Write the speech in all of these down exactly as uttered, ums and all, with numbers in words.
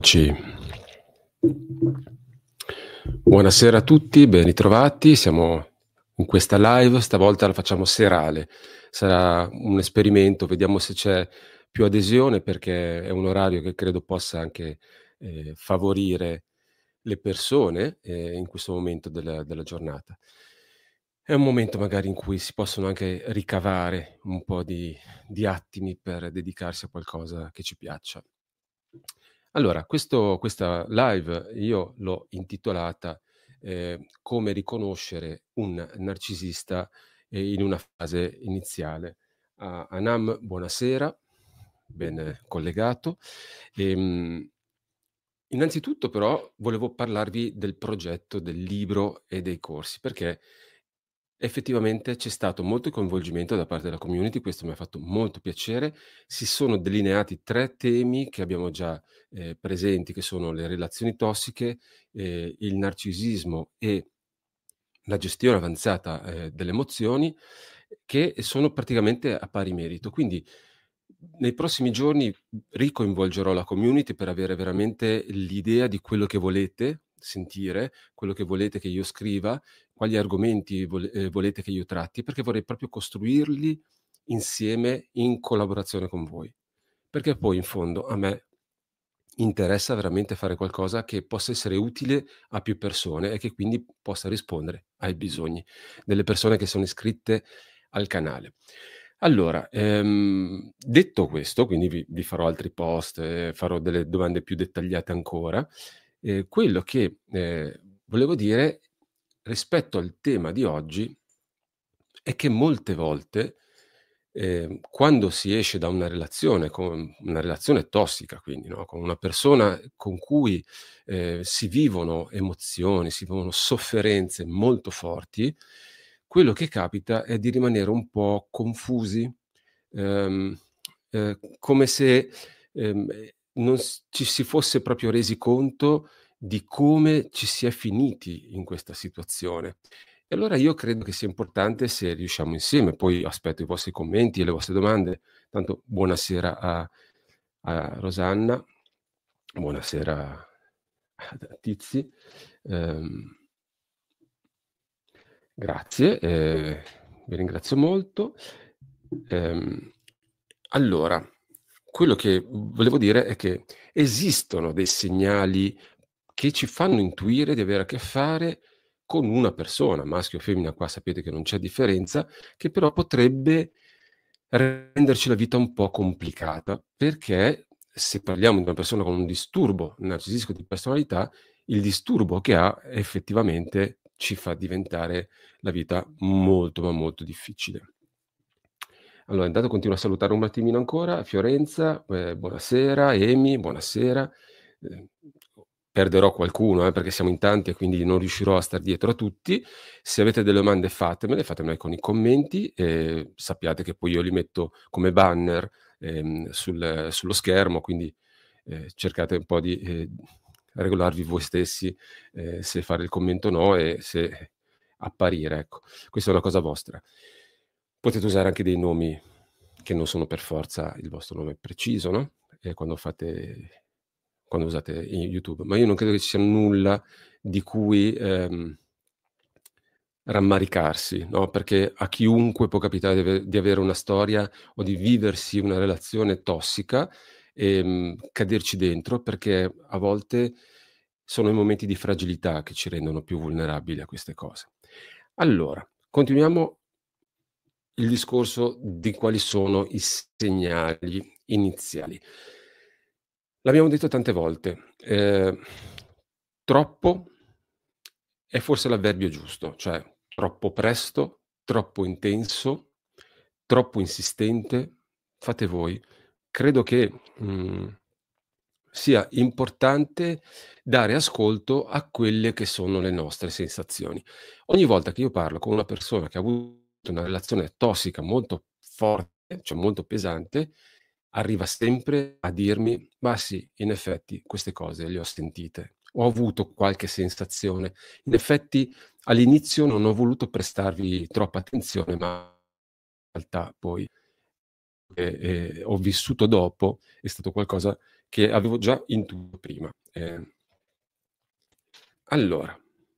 Ci. Buonasera a tutti, ben ritrovati. Siamo in questa live, stavolta la facciamo serale. Sarà un esperimento, vediamo se c'è più adesione, perché è un orario che credo possa anche eh, favorire le persone eh, in questo momento della, della giornata. È un momento magari in cui si possono anche ricavare un po' di, di attimi per dedicarsi a qualcosa che ci piaccia. Allora, questo, questa live io l'ho intitolata eh, Come riconoscere un narcisista eh, in una fase iniziale. A Anam, buonasera, ben collegato. Ehm, innanzitutto però volevo parlarvi del progetto, del libro e dei corsi, perché effettivamente c'è stato molto coinvolgimento da parte della community, questo mi ha fatto molto piacere. Si sono delineati tre temi che abbiamo già eh, presenti, che sono le relazioni tossiche, eh, il narcisismo e la gestione avanzata eh, delle emozioni, che sono praticamente a pari merito. Quindi nei prossimi giorni ricoinvolgerò la community per avere veramente l'idea di quello che volete sentire, quello che volete che io scriva, quali argomenti vole- eh, volete che io tratti, perché vorrei proprio costruirli insieme in collaborazione con voi. Perché poi in fondo a me interessa veramente fare qualcosa che possa essere utile a più persone e che quindi possa rispondere ai bisogni delle persone che sono iscritte al canale. Allora, ehm, detto questo, quindi vi, vi farò altri post, eh, farò delle domande più dettagliate ancora. Eh, quello che eh, volevo dire rispetto al tema di oggi è che molte volte, ehm, quando si esce da una relazione, con una relazione tossica quindi, no, con una persona con cui, ehm, si vivono emozioni, si vivono sofferenze molto forti, quello che capita è di rimanere un po' confusi, ehm, ehm, come se, ehm, non s ci si fosse proprio resi conto di come ci si è finiti in questa situazione. E allora io credo che sia importante se riusciamo insieme, poi aspetto i vostri commenti e le vostre domande. Tanto buonasera a a Rosanna, buonasera a Tizi. Ehm, grazie, ehm, vi ringrazio molto. Ehm, allora, quello che volevo dire è che esistono dei segnali che ci fanno intuire di avere a che fare con una persona, maschio o femmina, qua sapete che non c'è differenza, che però potrebbe renderci la vita un po' complicata, perché se parliamo di una persona con un disturbo narcisistico di personalità, il disturbo che ha effettivamente ci fa diventare la vita molto, ma molto difficile. Allora, intanto continuo a salutare un attimino ancora Fiorenza, eh, buonasera, Emi, buonasera. Eh, perderò qualcuno eh, perché siamo in tanti e quindi non riuscirò a star dietro a tutti. Se avete delle domande fatemele, fatemele con i commenti e sappiate che poi io li metto come banner ehm, sul, sullo schermo, quindi eh, cercate un po' di eh, regolarvi voi stessi eh, se fare il commento o no e se apparire, ecco. Questa è una cosa vostra. Potete usare anche dei nomi che non sono per forza il vostro nome preciso, no, ehm, quando fate quando usate i YouTube, ma io non credo che ci sia nulla di cui, ehm, rammaricarsi, no, perché a chiunque può capitare di ave di avere una storia o di viversi una relazione tossica, ehm, caderci dentro, perché a volte sono i momenti di fragilità che ci rendono più vulnerabili a queste cose. Allora, continuiamo il discorso di quali sono i segnali iniziali. L'abbiamo detto tante volte, ehm, troppo è forse l'avverbio giusto, cioè troppo presto, troppo intenso, troppo insistente, fate voi. Credo che, mhmm, sia importante dare ascolto a quelle che sono le nostre sensazioni. Ogni volta che io parlo con una persona che ha avuto una relazione tossica molto forte, cioè molto pesante, arriva sempre a dirmi: "Ma sì, in effetti queste cose le ho sentite, ho avuto qualche sensazione. In effetti all'inizio non ho voluto prestarvi troppa attenzione, ma in realtà poi, ehm, ehm, ho vissuto dopo è stato qualcosa che avevo già intuito prima. Ehm allora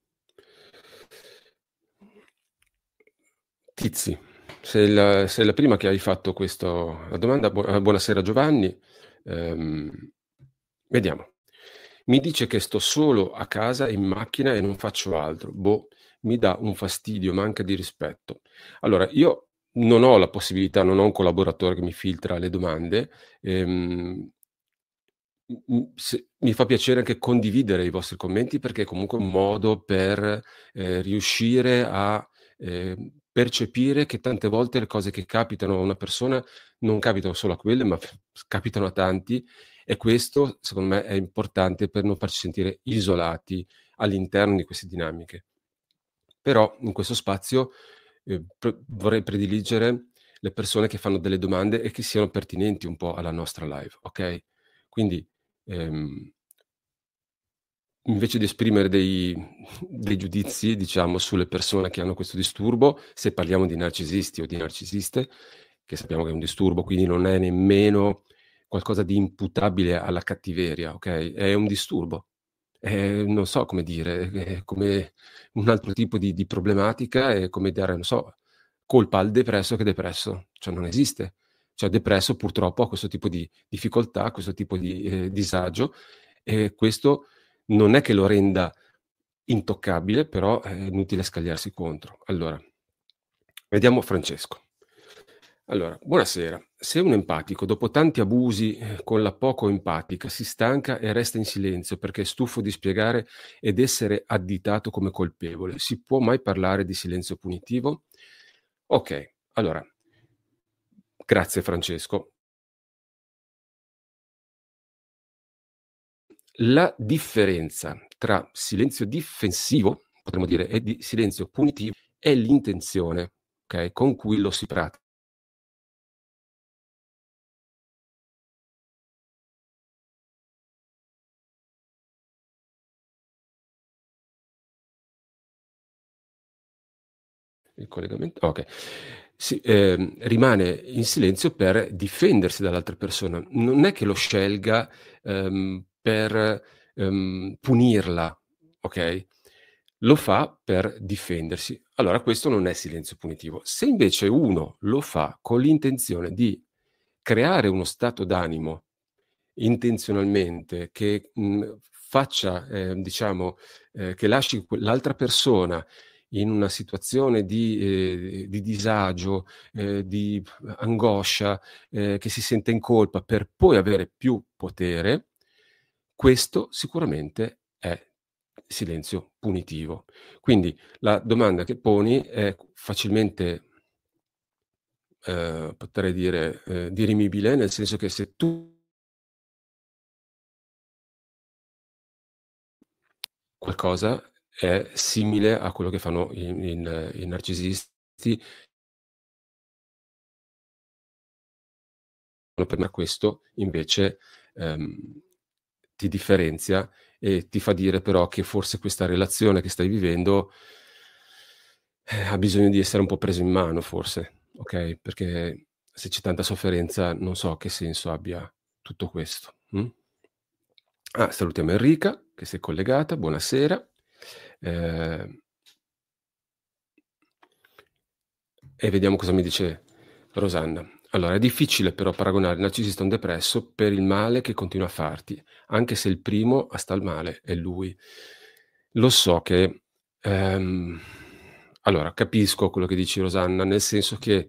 Tizi, sei la sei la prima che hai fatto questo la domanda. Buo ehm, buonasera Giovanni. Ehm, vediamo. Mi dice che sto solo a casa in macchina e non faccio altro. Boh, mi dà un fastidio, manca di rispetto. Allora, io non ho la possibilità, non ho un collaboratore che mi filtra le domande, ehm Mh-mh, se mi fa piacere anche condividere i vostri commenti perché è comunque un modo per, ehm, riuscire a, ehm, percepire che tante volte le cose che capitano a una persona non capitano solo a quelle, ma f capitano a tanti, e questo secondo me è importante per non farci sentire isolati all'interno di queste dinamiche. Però in questo spazio, ehm, p vorrei prediligere le persone che fanno delle domande e che siano pertinenti un po' alla nostra live, okay? Quindi, ehm invece di esprimere dei dei giudizi, diciamo, sulle persone che hanno questo disturbo, se parliamo di narcisisti o di narcisiste, che sappiamo che è un disturbo, quindi non è nemmeno qualcosa di imputabile alla cattiveria, okay, è un disturbo. Ehm, non so come dire, è come un altro tipo di di problematica, è come dare, non so, colpa al depresso che è depresso, cioè non esiste. Cioè depresso purtroppo ha questo tipo di difficoltà, questo tipo di, ehm, disagio, e questo non è che lo renda intoccabile, però è inutile scagliarsi contro. Allora, vediamo Francesco. Allora, buonasera. Se un empatico dopo tanti abusi eh, con la poco empatica si stanca e resta in silenzio perché è stufo di spiegare ed essere additato come colpevole, si può mai parlare di silenzio punitivo? Ok, allora, grazie Francesco. La differenza tra silenzio difensivo, potremmo dire, e di silenzio punitivo è l'intenzione, okay, con cui lo si pratica. Il collegamento, okay. Sì, ehm, rimane in silenzio per difendersi dall'altra persona. Non è che lo scelga, ehm, per, ehm, punirla, okay, lo fa per difendersi. Allora questo non è silenzio punitivo. Se invece uno lo fa con l'intenzione di creare uno stato d'animo intenzionalmente che, mhmm, faccia, ehm, diciamo, ehm, che lasci quell'altra persona in una situazione di ehm, di disagio, ehm, di angoscia, ehm, che si sente in colpa per poi avere più potere, questo sicuramente è silenzio punitivo. Quindi la domanda che poni è facilmente, ehm, potrei dire, ehm, dirimibile, nel senso che se tu qualcosa è simile a quello che fanno i in i narcisisti, per me questo invece, ehm, ti differenzia e ti fa dire però che forse questa relazione che stai vivendo, eh, ha bisogno di essere un po' preso in mano forse, okay, perché se c'è tanta sofferenza non so che senso abbia tutto questo, mh? Ah, salutiamo Enrica che si è collegata, buonasera. Ehm E vediamo cosa mi dice Rosanna. Allora, è difficile però paragonare il narcisista a un depresso per il male che continua a farti, anche se il primo a star male è lui. Lo so che, ehm, allora capisco quello che dici Rosanna, nel senso che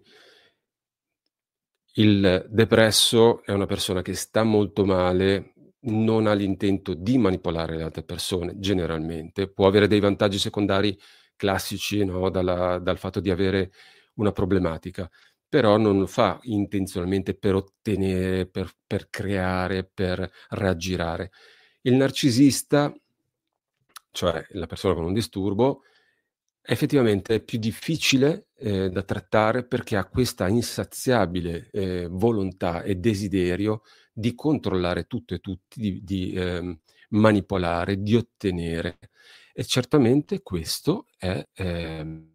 il depresso è una persona che sta molto male, non ha l'intento di manipolare le altre persone generalmente, può avere dei vantaggi secondari classici, no, dalla dal fatto di avere una problematica, però non lo fa intenzionalmente per ottenere, per per creare, per raggirare. Il narcisista, cioè la persona con un disturbo, effettivamente è più difficile, ehm, da trattare perché ha questa insaziabile, ehm, volontà e desiderio di controllare tutto e tutti, di di, ehm, manipolare, di ottenere. E certamente questo è, ehm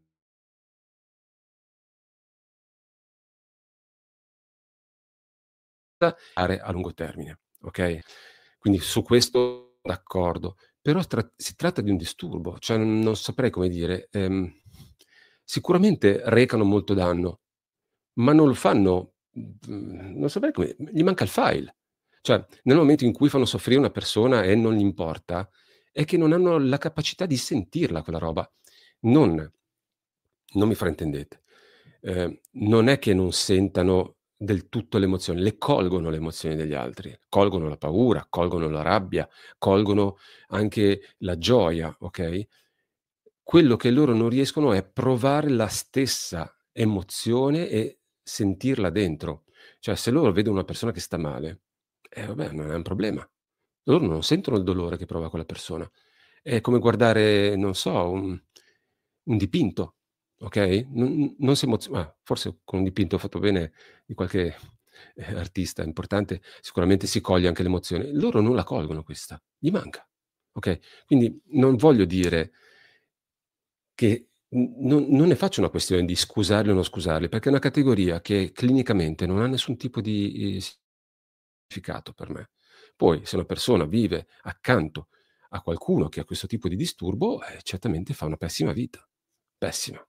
a lungo termine. okay? Quindi su questo d'accordo. Però tra si tratta di un disturbo, cioè non non saprei come dire, ehm, sicuramente recano molto danno, ma non lo fanno mhmm, non saprei come gli manca il file. Cioè, nel momento in cui fanno soffrire una persona e non gli importa, è che non hanno la capacità di sentirla quella roba. Non non mi fraintendete, ehm, non è che non sentano del tutto le emozioni, le colgono le emozioni degli altri, colgono la paura, colgono la rabbia, colgono anche la gioia, okay? Quello che loro non riescono è provare la stessa emozione e sentirla dentro. Cioè, se loro vedono una persona che sta male, eh vabbè, non è un problema. Loro non sentono il dolore che prova quella persona. È come guardare, non so, un un dipinto, okay, non non si emozio ah, forse con un dipinto fatto bene di qualche, ehm, artista importante, sicuramente si coglie anche l'emozione. Loro non la colgono questa, gli manca, okay? Quindi non voglio dire che n non non ne faccio una questione di scusarli o non scusarli, perché è una categoria che clinicamente non ha nessun tipo di, ehm, significato per me. Poi se una persona vive accanto a qualcuno che ha questo tipo di disturbo, eh, certamente fa una pessima vita. Pessima.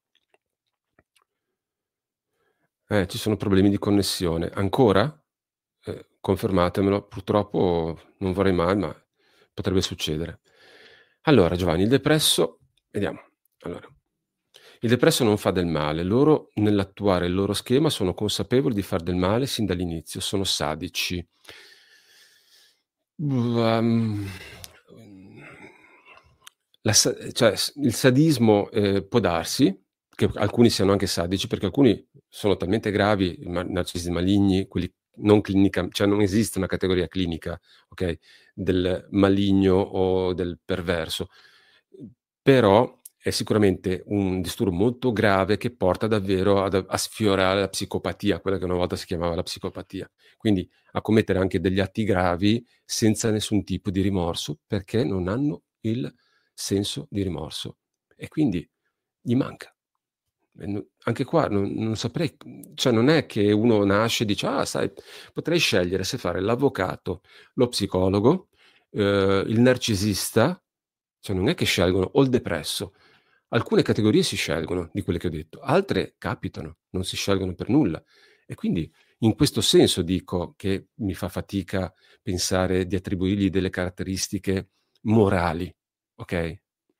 Eh, ci sono problemi di connessione. Ancora? Ehm, confermatemelo. Purtroppo non vorrei mai, ma potrebbe succedere. Allora Giovanni, il depresso vediamo. Allora, il depresso non fa del male. Loro, nell'attuare il loro schema, sono consapevoli di far del male sin dall'inizio, sono sadici. Uhm, la sa cioè s il sadismo, ehm, può darsi che alcuni siano anche sadici, perché alcuni sono talmente gravi, i ma narcisi maligni, quelli non clinica cioè non esiste una categoria clinica, okay, del maligno o del perverso. Però è sicuramente un disturbo molto grave che porta davvero ad a sfiorare la psicopatia, quella che una volta si chiamava la psicopatia. Quindi a commettere anche degli atti gravi senza nessun tipo di rimorso, perché non hanno il senso di rimorso e quindi gli manca. E no anche qua non non saprei mhmm, cioè non è che uno nasce e dice: "Ah sai, potrei scegliere se fare l'avvocato, lo psicologo, uhm, il narcisista", cioè non è che scelgono o il depresso. Alcune categorie si scelgono di quelle che ho detto, altre capitano, non si scelgono per nulla. E quindi in questo senso dico che mi fa fatica pensare di attribuirgli delle caratteristiche morali, okay?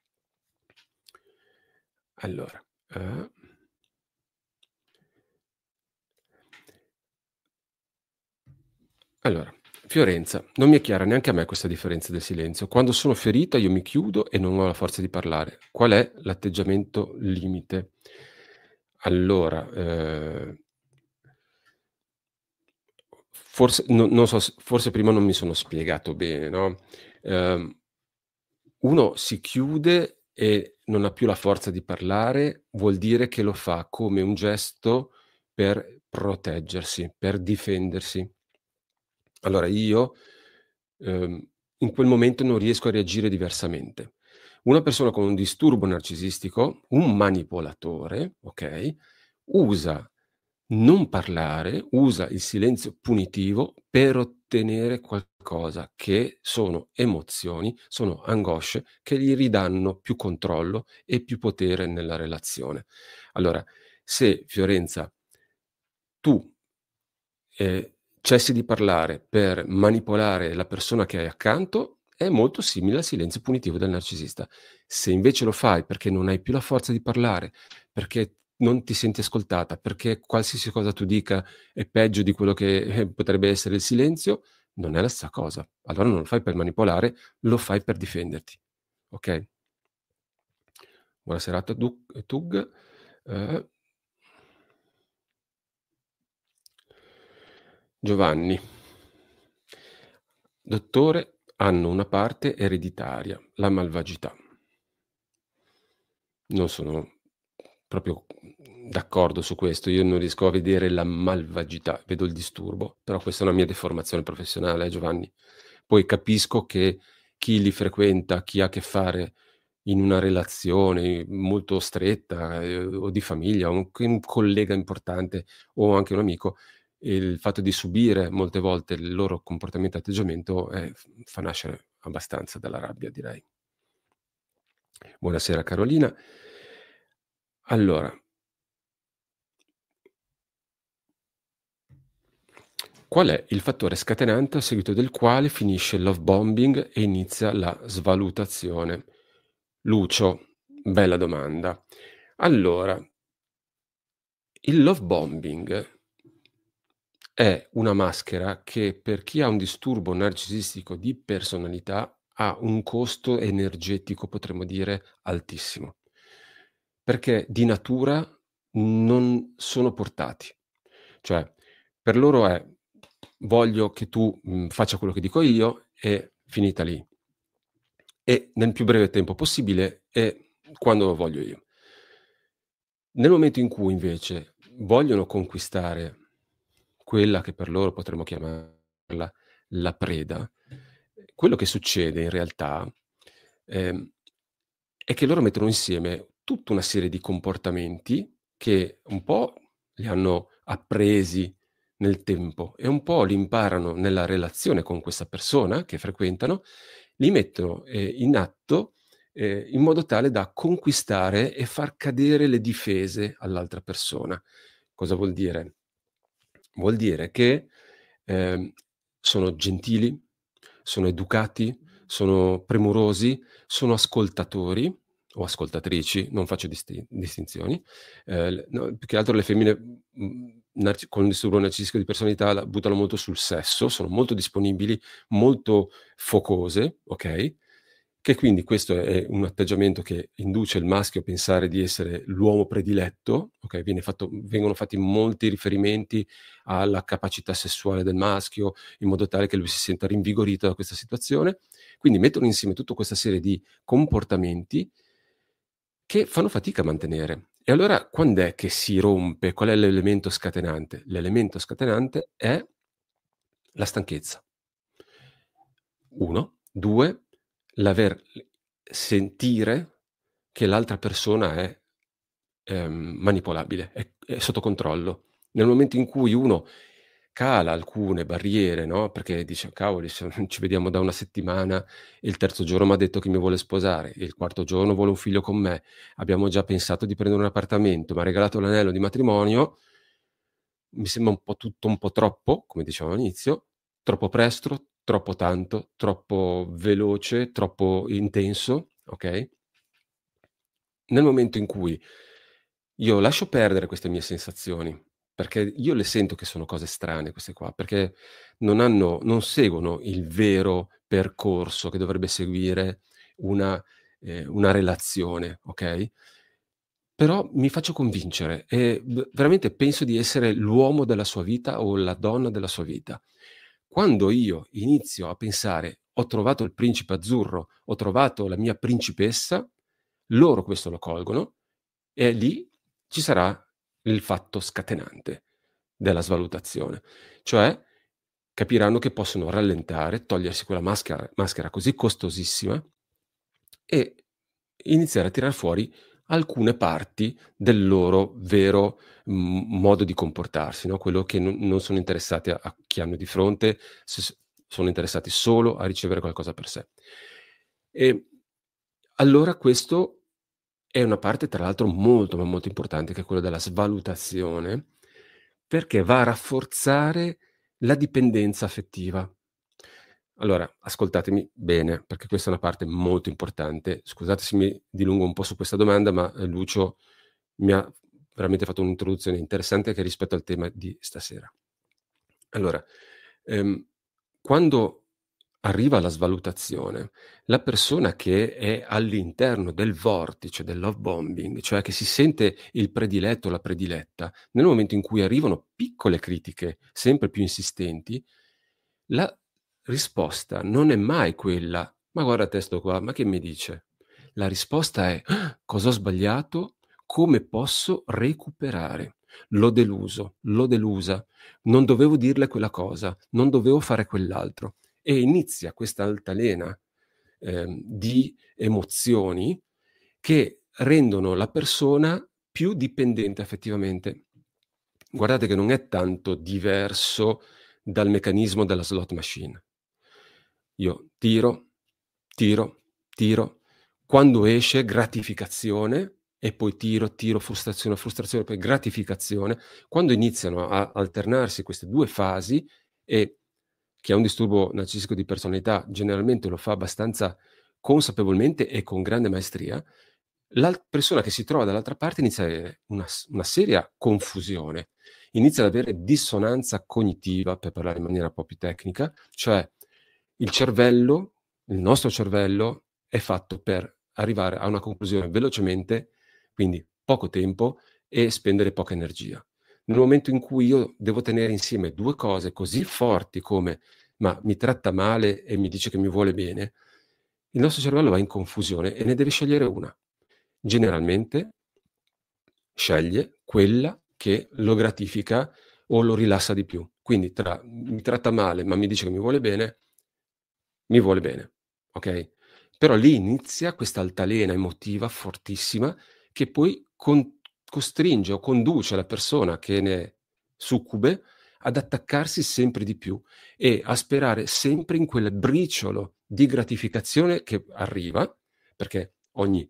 Allora, uhm allora, Fiorenza, non mi è chiara neanche a me questa differenza del silenzio. Quando sono ferita io mi chiudo e non ho la forza di parlare. Qual è l'atteggiamento limite? Allora, ehm forse no non so s forse prima non mi sono spiegato bene, no, ehm, uno si chiude e non ha più la forza di parlare, vuol dire che lo fa come un gesto per proteggersi, per difendersi. Allora io, ehm, in quel momento non riesco a reagire diversamente. Una persona con un disturbo narcisistico, un manipolatore, okay, usa non parlare, usa il silenzio punitivo per ottenere qualcosa, che sono emozioni, sono angosce che gli ridanno più controllo e più potere nella relazione. Allora, se Fiorenza tu ehm, cessi di parlare per manipolare la persona che hai accanto, è molto simile al silenzio punitivo del narcisista. Se invece lo fai perché non hai più la forza di parlare, perché non ti senti ascoltata, perché qualsiasi cosa tu dica è peggio di quello che, eh, potrebbe essere il silenzio, non è la stessa cosa. Allora non lo fai per manipolare, lo fai per difenderti. Okay? Buona serata du Tug. Uhm Giovanni. Dottore, hanno una parte ereditaria, la malvagità. Non sono proprio, mhmm, d'accordo su questo. Io non riesco a vedere la malvagità, vedo il disturbo, però questa è una mia deformazione professionale, eh, Giovanni. Poi capisco che chi li frequenta, chi ha a che fare in una relazione molto stretta, ehm, o di famiglia, o anche un collega importante o anche un amico, il fatto di subire molte volte il loro comportamento e atteggiamento, eh, f fa nascere abbastanza dalla rabbia, direi. Buonasera Carolina. Allora qual è il fattore scatenante a seguito del quale finisce il love bombing e inizia la svalutazione? Lucio, bella domanda. Allora il love bombing è una maschera che per chi ha un disturbo narcisistico di personalità ha un costo energetico, potremmo dire, altissimo. Perché di natura non sono portati. Cioè, per loro è: voglio che tu, mhmm, faccia quello che dico io e finita lì. E nel più breve tempo possibile e quando lo voglio io. Nel momento in cui invece vogliono conquistare quella che per loro potremmo chiamarla la preda, quello che succede in realtà, ehm, è che loro mettono insieme tutta una serie di comportamenti che un po' li hanno appresi nel tempo e un po' li imparano nella relazione con questa persona che frequentano, li mettono, ehm, in atto, ehm, in modo tale da conquistare e far cadere le difese all'altra persona. Cosa vuol dire? Vuol dire che, ehm, sono gentili, sono educati, sono premurosi, sono ascoltatori o ascoltatrici, non faccio disti distinzioni. Ehm, l no, più che altro le femmine, mhmm, narci con disturbo narcisistico di personalità la buttano molto sul sesso, sono molto disponibili, molto focose, okay, che quindi questo è un atteggiamento che induce il maschio a pensare di essere l'uomo prediletto, okay, viene fatto vengono fatti molti riferimenti alla capacità sessuale del maschio, in modo tale che lui si senta rinvigorito da questa situazione. Quindi mettono insieme tutta questa serie di comportamenti che fanno fatica a mantenere. E allora quand'è che si rompe? Qual è l'elemento scatenante? L'elemento scatenante è la stanchezza. uno, due, l'aver l sentire che l'altra persona è, ehm, manipolabile, è è sotto controllo. Nel momento in cui uno cala alcune barriere, no, perché dice: "Cavoli, se ci vediamo da una settimana, il terzo giorno m'ha detto che mi vuole sposare, il quarto giorno vuole un figlio con me, abbiamo già pensato di prendere un appartamento, m'ha regalato l'anello di matrimonio" mi sembra un po' tutto un po' troppo, come dicevamo all'inizio, troppo presto, troppo tanto, troppo veloce, troppo intenso, okay? Nel momento in cui io lascio perdere queste mie sensazioni, perché io le sento che sono cose strane queste qua, perché non hanno non seguono il vero percorso che dovrebbe seguire una ehm, una relazione, okay? Però mi faccio convincere e v veramente penso di essere l'uomo della sua vita o la donna della sua vita. Quando io inizio a pensare: "Ho trovato il principe azzurro, ho trovato la mia principessa", loro questo lo colgono e lì ci sarà il fatto scatenante della svalutazione. Cioè, capiranno che possono rallentare, togliersi quella maschera maschera così costosissima e iniziare a tirar fuori alcune parti del loro vero, mhmm, modo di comportarsi, no, quello che non non sono interessati a a chi hanno di fronte, s s sono interessati solo a ricevere qualcosa per sé. E allora questo è una parte tra l'altro molto, ma molto importante, che è quello della svalutazione, perché va a rafforzare la dipendenza affettiva. Allora, ascoltatemi bene, perché questa è una parte molto importante. Scusate se mi dilungo un po' su questa domanda, ma, ehm, Lucio mi ha veramente fatto un'introduzione interessante anche rispetto al tema di stasera. Allora, ehm, quando arriva la svalutazione, la persona che è all'interno del vortice del love bombing, cioè che si sente il prediletto o la prediletta, nel momento in cui arrivano piccole critiche sempre più insistenti, la risposta non è mai quella: "Ma guarda te 'sto qua, ma che mi dice?" La risposta è: "Ah, cosa ho sbagliato? Come posso recuperare? L'ho deluso, l'ho delusa, non dovevo dirle quella cosa, non dovevo fare quell'altro." E inizia questa altalena, ehm, di emozioni che rendono la persona più dipendente affettivamente. guardate che non è tanto diverso dal meccanismo della slot machine. Io tiro, tiro, tiro, quando esce gratificazione e poi tiro, tiro, frustrazione, frustrazione, poi gratificazione. Quando iniziano a alternarsi queste due fasi, e chi ha un disturbo narcisistico di personalità generalmente lo fa abbastanza consapevolmente e con grande maestria, la persona che si trova dall'altra parte inizia a avere una, una seria confusione, inizia ad avere dissonanza cognitiva, per parlare in maniera un po' più tecnica, cioè il cervello, il nostro cervello è fatto per arrivare a una conclusione velocemente, quindi poco tempo, e spendere poca energia. Nel momento in cui io devo tenere insieme due cose così forti come ma mi tratta male e mi dice che mi vuole bene, il nostro cervello va in confusione e ne deve scegliere una. Generalmente sceglie quella che lo gratifica o lo rilassa di più. Quindi tra mi tratta male ma mi dice che mi vuole bene, mi vuole bene, ok? Però lì inizia questa altalena emotiva fortissima che poi con- costringe o conduce la persona che ne è succube ad attaccarsi sempre di più e a sperare sempre in quel briciolo di gratificazione che arriva, perché ogni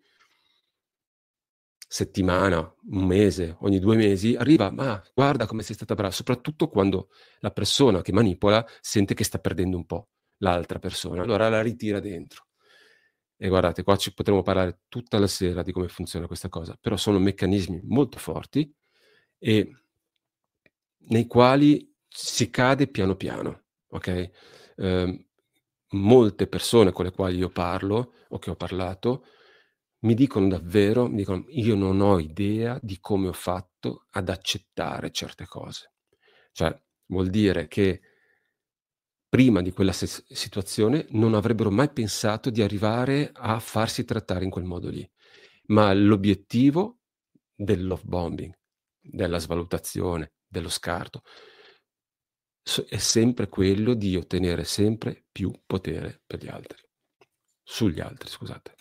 settimana, un mese, ogni due mesi arriva, ma guarda come sei stata brava, soprattutto quando la persona che manipola sente che sta perdendo un po' l'altra persona, allora la ritira dentro. E guardate, qua ci potremmo parlare tutta la sera di come funziona questa cosa, però sono meccanismi molto forti e nei quali si cade piano piano, ok? Ehm, molte persone con le quali io parlo o che ho parlato mi dicono davvero, mi dicono: "Io non ho idea di come ho fatto ad accettare certe cose". Cioè, vuol dire che prima di quella ses situazione non avrebbero mai pensato di arrivare a farsi trattare in quel modo lì. Ma l'obiettivo del love bombing, della svalutazione, dello scarto, s è sempre quello di ottenere sempre più potere per gli altri. Sugli altri, scusate.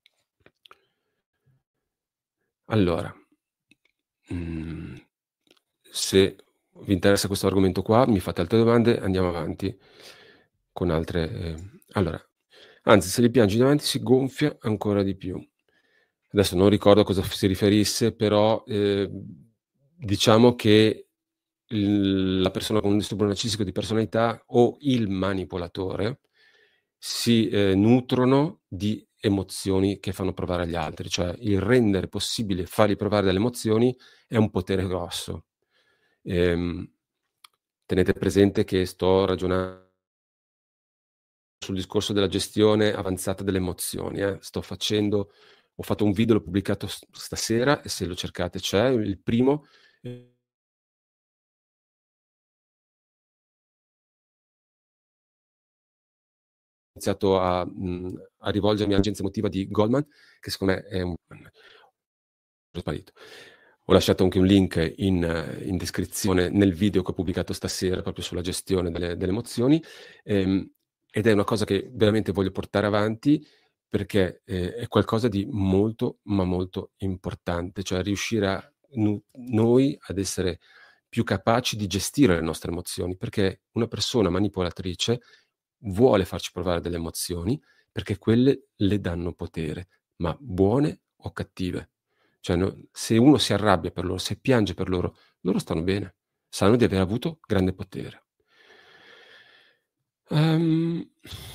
Allora, mhmm, se vi interessa questo argomento qua, mi fate altre domande, andiamo avanti con altre ehm, allora, anzi se li piangi davanti si gonfia ancora di più. Adesso non ricordo a cosa f si riferisse, però, ehm, diciamo che il la persona con un disturbo narcisistico di personalità o il manipolatore si, ehm, nutrono di emozioni che fanno provare agli altri, cioè il rendere possibile fargli provare delle emozioni è un potere grosso. Ehm, tenete presente che sto ragiona sul discorso della gestione avanzata delle emozioni, eh. Sto facendo ho fatto un video, l'ho pubblicato s stasera e se lo cercate c'è, il primo, ehm iniziato a mhmm, a rivolgermi all'intelligenza emotiva di Goldman, che secondo me è un è sparito. Ho lasciato anche un link in in descrizione nel video che ho pubblicato stasera proprio sulla gestione delle delle emozioni, ehm, ed è una cosa che veramente voglio portare avanti perché, ehm, è qualcosa di molto, ma molto importante, cioè riuscire a nu noi ad essere più capaci di gestire le nostre emozioni, perché una persona manipolatrice vuole farci provare delle emozioni perché quelle le danno potere, ma buone o cattive. Cioè no, se uno si arrabbia per loro, se piange per loro, loro stanno bene, sanno di aver avuto grande potere. Ehm,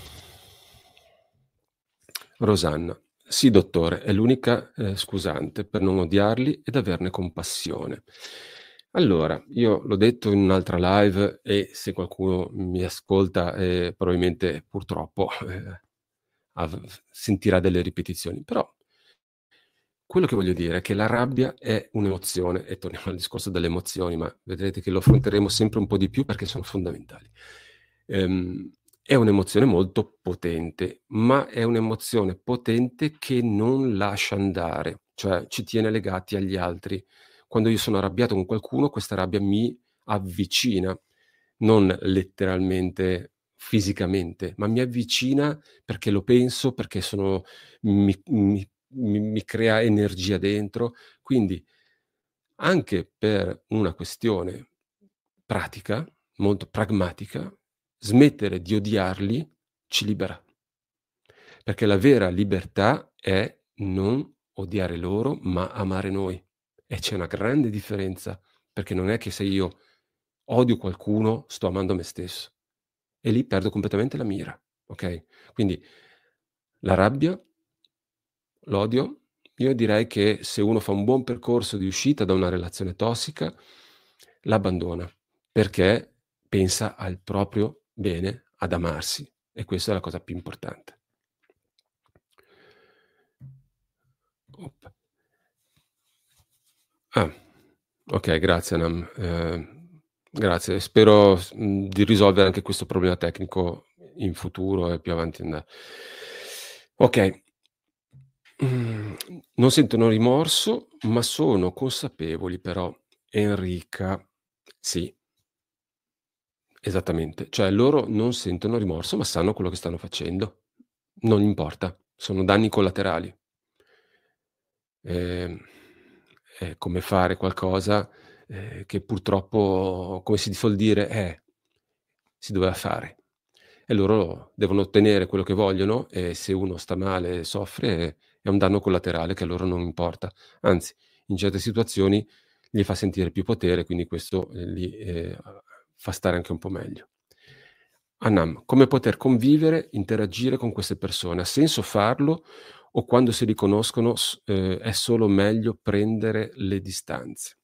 Rosanna: "Sì dottore, è l'unica, ehm, scusante per non odiarli ed averne compassione". Allora, io l'ho detto in un'altra live e se qualcuno mi ascolta, ehm, probabilmente purtroppo, ehm, av f sentirà delle ripetizioni, però quello che voglio dire è che la rabbia è un'emozione e torniamo al discorso delle emozioni, ma vedrete che lo affronteremo sempre un po' di più perché sono fondamentali. Ehm, è un'emozione molto potente, ma è un'emozione potente che non lascia andare, cioè ci tiene legati agli altri. Quando io sono arrabbiato con qualcuno, questa rabbia mi avvicina, non letteralmente, fisicamente, ma mi avvicina perché lo penso, perché sono mi mi mi mi crea energia dentro. Quindi anche per una questione pratica, molto pragmatica, smettere di odiarli ci libera. Perché la vera libertà è non odiare loro, ma amare noi. E c'è una grande differenza, perché non è che se io odio qualcuno sto amando me stesso. E lì perdo completamente la mira, okay? Quindi la rabbia, l'odio, io direi che se uno fa un buon percorso di uscita da una relazione tossica, l'abbandona, perché pensa al proprio bene, ad amarsi, e questa è la cosa più importante. Op. Ah, okay, grazie Anam. Ehm, grazie. Spero s mhmm, di risolvere anche questo problema tecnico in futuro e più avanti anda okay. Mhmm, non sentono rimorso, ma sono consapevoli però, Enrica sì. Esattamente. Cioè loro non sentono rimorso, ma sanno quello che stanno facendo. Non importa, sono danni collaterali. Ehm, è come fare qualcosa, ehm, che purtroppo, come si suol dire, eh, si doveva fare. E loro devono ottenere quello che vogliono e se uno sta male e soffre è un danno collaterale che a loro non importa. Anzi, in certe situazioni gli fa sentire più potere, quindi questo, ehm, li, ehm, fa stare anche un po' meglio. Anam, come poter convivere, interagire con queste persone? Ha senso farlo o quando si riconoscono s ehm, è solo meglio prendere le distanze?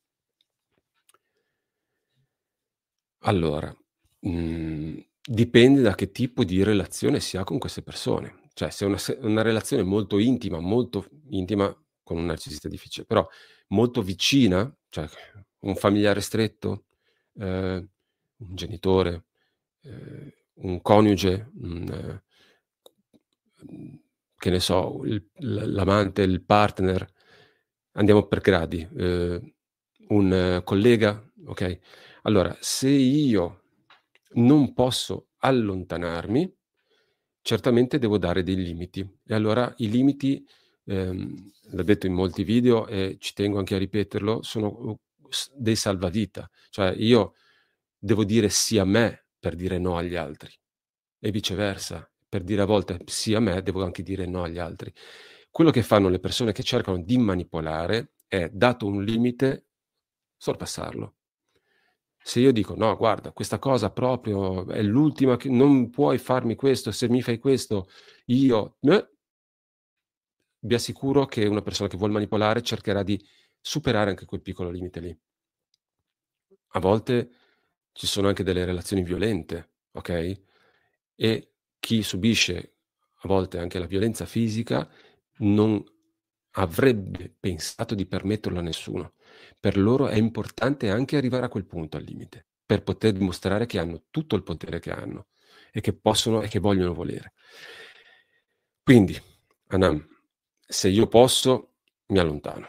Allora, mhmm, dipende da che tipo di relazione si ha con queste persone. Cioè se è una se una relazione molto intima, molto f intima con un narcisista è difficile, però molto vicina, cioè un familiare stretto, ehm, un genitore, ehm, un coniuge, un mhmm, che ne so, il l l'amante, il partner, andiamo per gradi, ehm, un collega, okay? Allora, se io non posso allontanarmi, certamente devo dare dei limiti. E allora i limiti, ehm, l'ho detto in molti video e ci tengo anche a ripeterlo, sono u s dei salvavita. Cioè io devo dire sì a me per dire no agli altri e viceversa. Per dire a volte sì a me, devo anche dire no agli altri. Quello che fanno le persone che cercano di manipolare è, dato un limite, sorpassarlo. Se io dico: "No, guarda, questa cosa proprio è l'ultima che non puoi farmi questo, se mi fai questo io" eh, vi assicuro che una persona che vuol manipolare cercherà di superare anche quel piccolo limite lì. A volte ci sono anche delle relazioni violente, okay, e chi subisce a volte anche la violenza fisica non avrebbe pensato di permetterlo a nessuno. Per loro è importante anche arrivare a quel punto, al limite, per poter dimostrare che hanno tutto il potere che hanno e che possono e che vogliono volere. Quindi, Anam, se io posso mi allontano.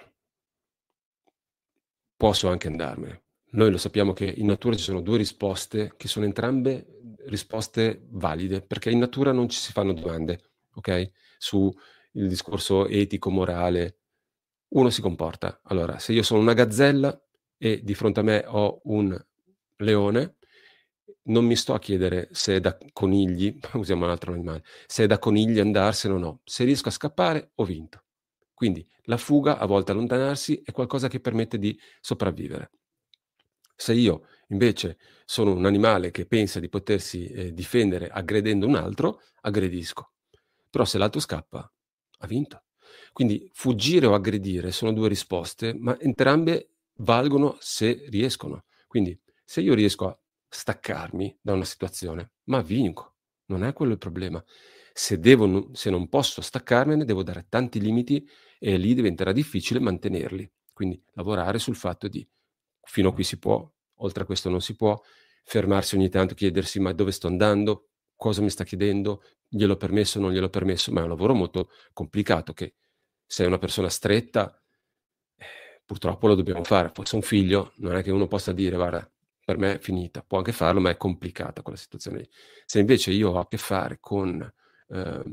Posso anche andarmene. Noi lo sappiamo che in natura ci sono due risposte che sono entrambe risposte valide, perché in natura non ci si fanno domande, okay, su il discorso etico, morale. Uno si comporta. Allora, se io sono una gazzella e di fronte a me ho un leone, non mi sto a chiedere se è da conigli, usiamo un altro animale, se è da conigli andarsene o no. Se riesco a scappare ho vinto. Quindi la fuga, a volte allontanarsi, è qualcosa che permette di sopravvivere. Se io invece sono un animale che pensa di potersi, ehm, difendere aggredendo un altro, aggredisco. Però se l'altro scappa, ha vinto. Quindi fuggire o aggredire sono due risposte, ma entrambe valgono se riescono. Quindi se io riesco a staccarmi da una situazione, ma vinco, non è quello il problema. Se devo non se non posso staccarmene, devo dare tanti limiti e lì diventerà difficile mantenerli. Quindi lavorare sul fatto di: fino a qui si può, oltre a questo non si può, fermarsi ogni tanto, chiedersi: "Ma dove sto andando? Cosa mi sta chiedendo? Gliel'ho permesso, non gliel'ho permesso?" Ma è un lavoro molto complicato che se è una persona stretta, eh, purtroppo lo dobbiamo fare. Fosse un figlio, non è che uno possa dire: "Guarda, per me è finita." Può anche farlo, ma è complicata quella situazione lì. Se invece io ho a che fare con, ehm,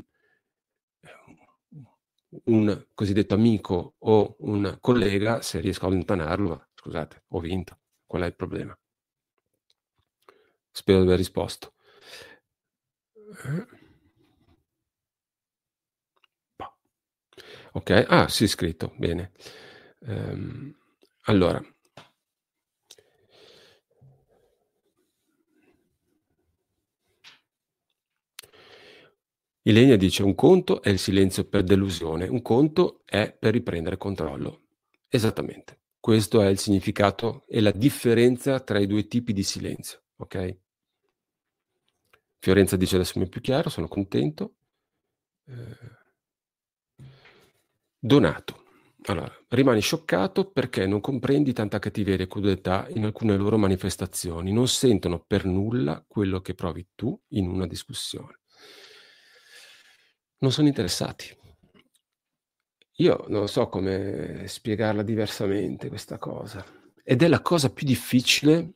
un cosiddetto amico o un collega, se riesco a allontanarlo, scusate, ho vinto. Qual è il problema? Spero di aver risposto. Ok, ah, sì, scritto, bene. Ehm, allora. Ilenia dice: un conto è il silenzio per delusione, un conto è per riprendere controllo. Esattamente. Questo è il significato e la differenza tra i due tipi di silenzio, ok? Fiorenza dice: adesso mi è più chiaro, sono contento. Eh, Donato. Allora, rimani scioccato perché non comprendi tanta cattiveria e crudeltà in alcune loro manifestazioni. Non sentono per nulla quello che provi tu in una discussione. Non sono interessati. Io non so come spiegarla diversamente questa cosa. Ed è la cosa più difficile.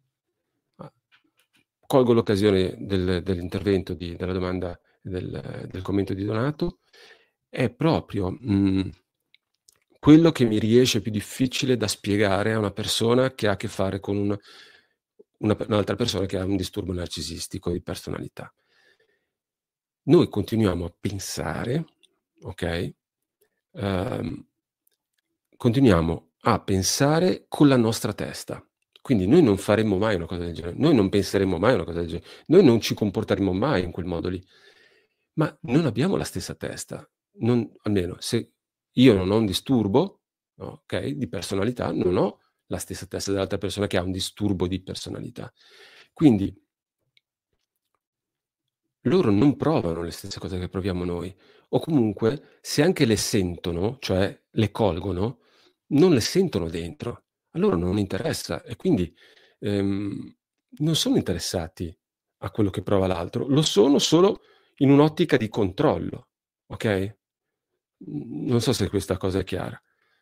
Colgo l'occasione del, dell'intervento, di, della domanda, del, del commento di Donato. È proprio mh, quello che mi riesce più difficile da spiegare a una persona che ha a che fare con un, una, un'altra persona che ha un disturbo narcisistico di personalità. Noi continuiamo a pensare, ok? Um, continuiamo a pensare con la nostra testa. Quindi noi non faremmo mai una cosa del genere, noi non penseremmo mai una cosa del genere, noi non ci comporteremo mai in quel modo lì. Ma non abbiamo la stessa testa. Non, almeno se io non ho un disturbo, ok, di personalità, non ho la stessa testa dell'altra persona che ha un disturbo di personalità. Quindi loro non provano le stesse cose che proviamo noi, o comunque se anche le sentono, cioè le colgono, non le sentono dentro, a loro non interessa e quindi ehm, non sono interessati a quello che prova l'altro, lo sono solo in un'ottica di controllo, ok? Non so se questa cosa è chiara.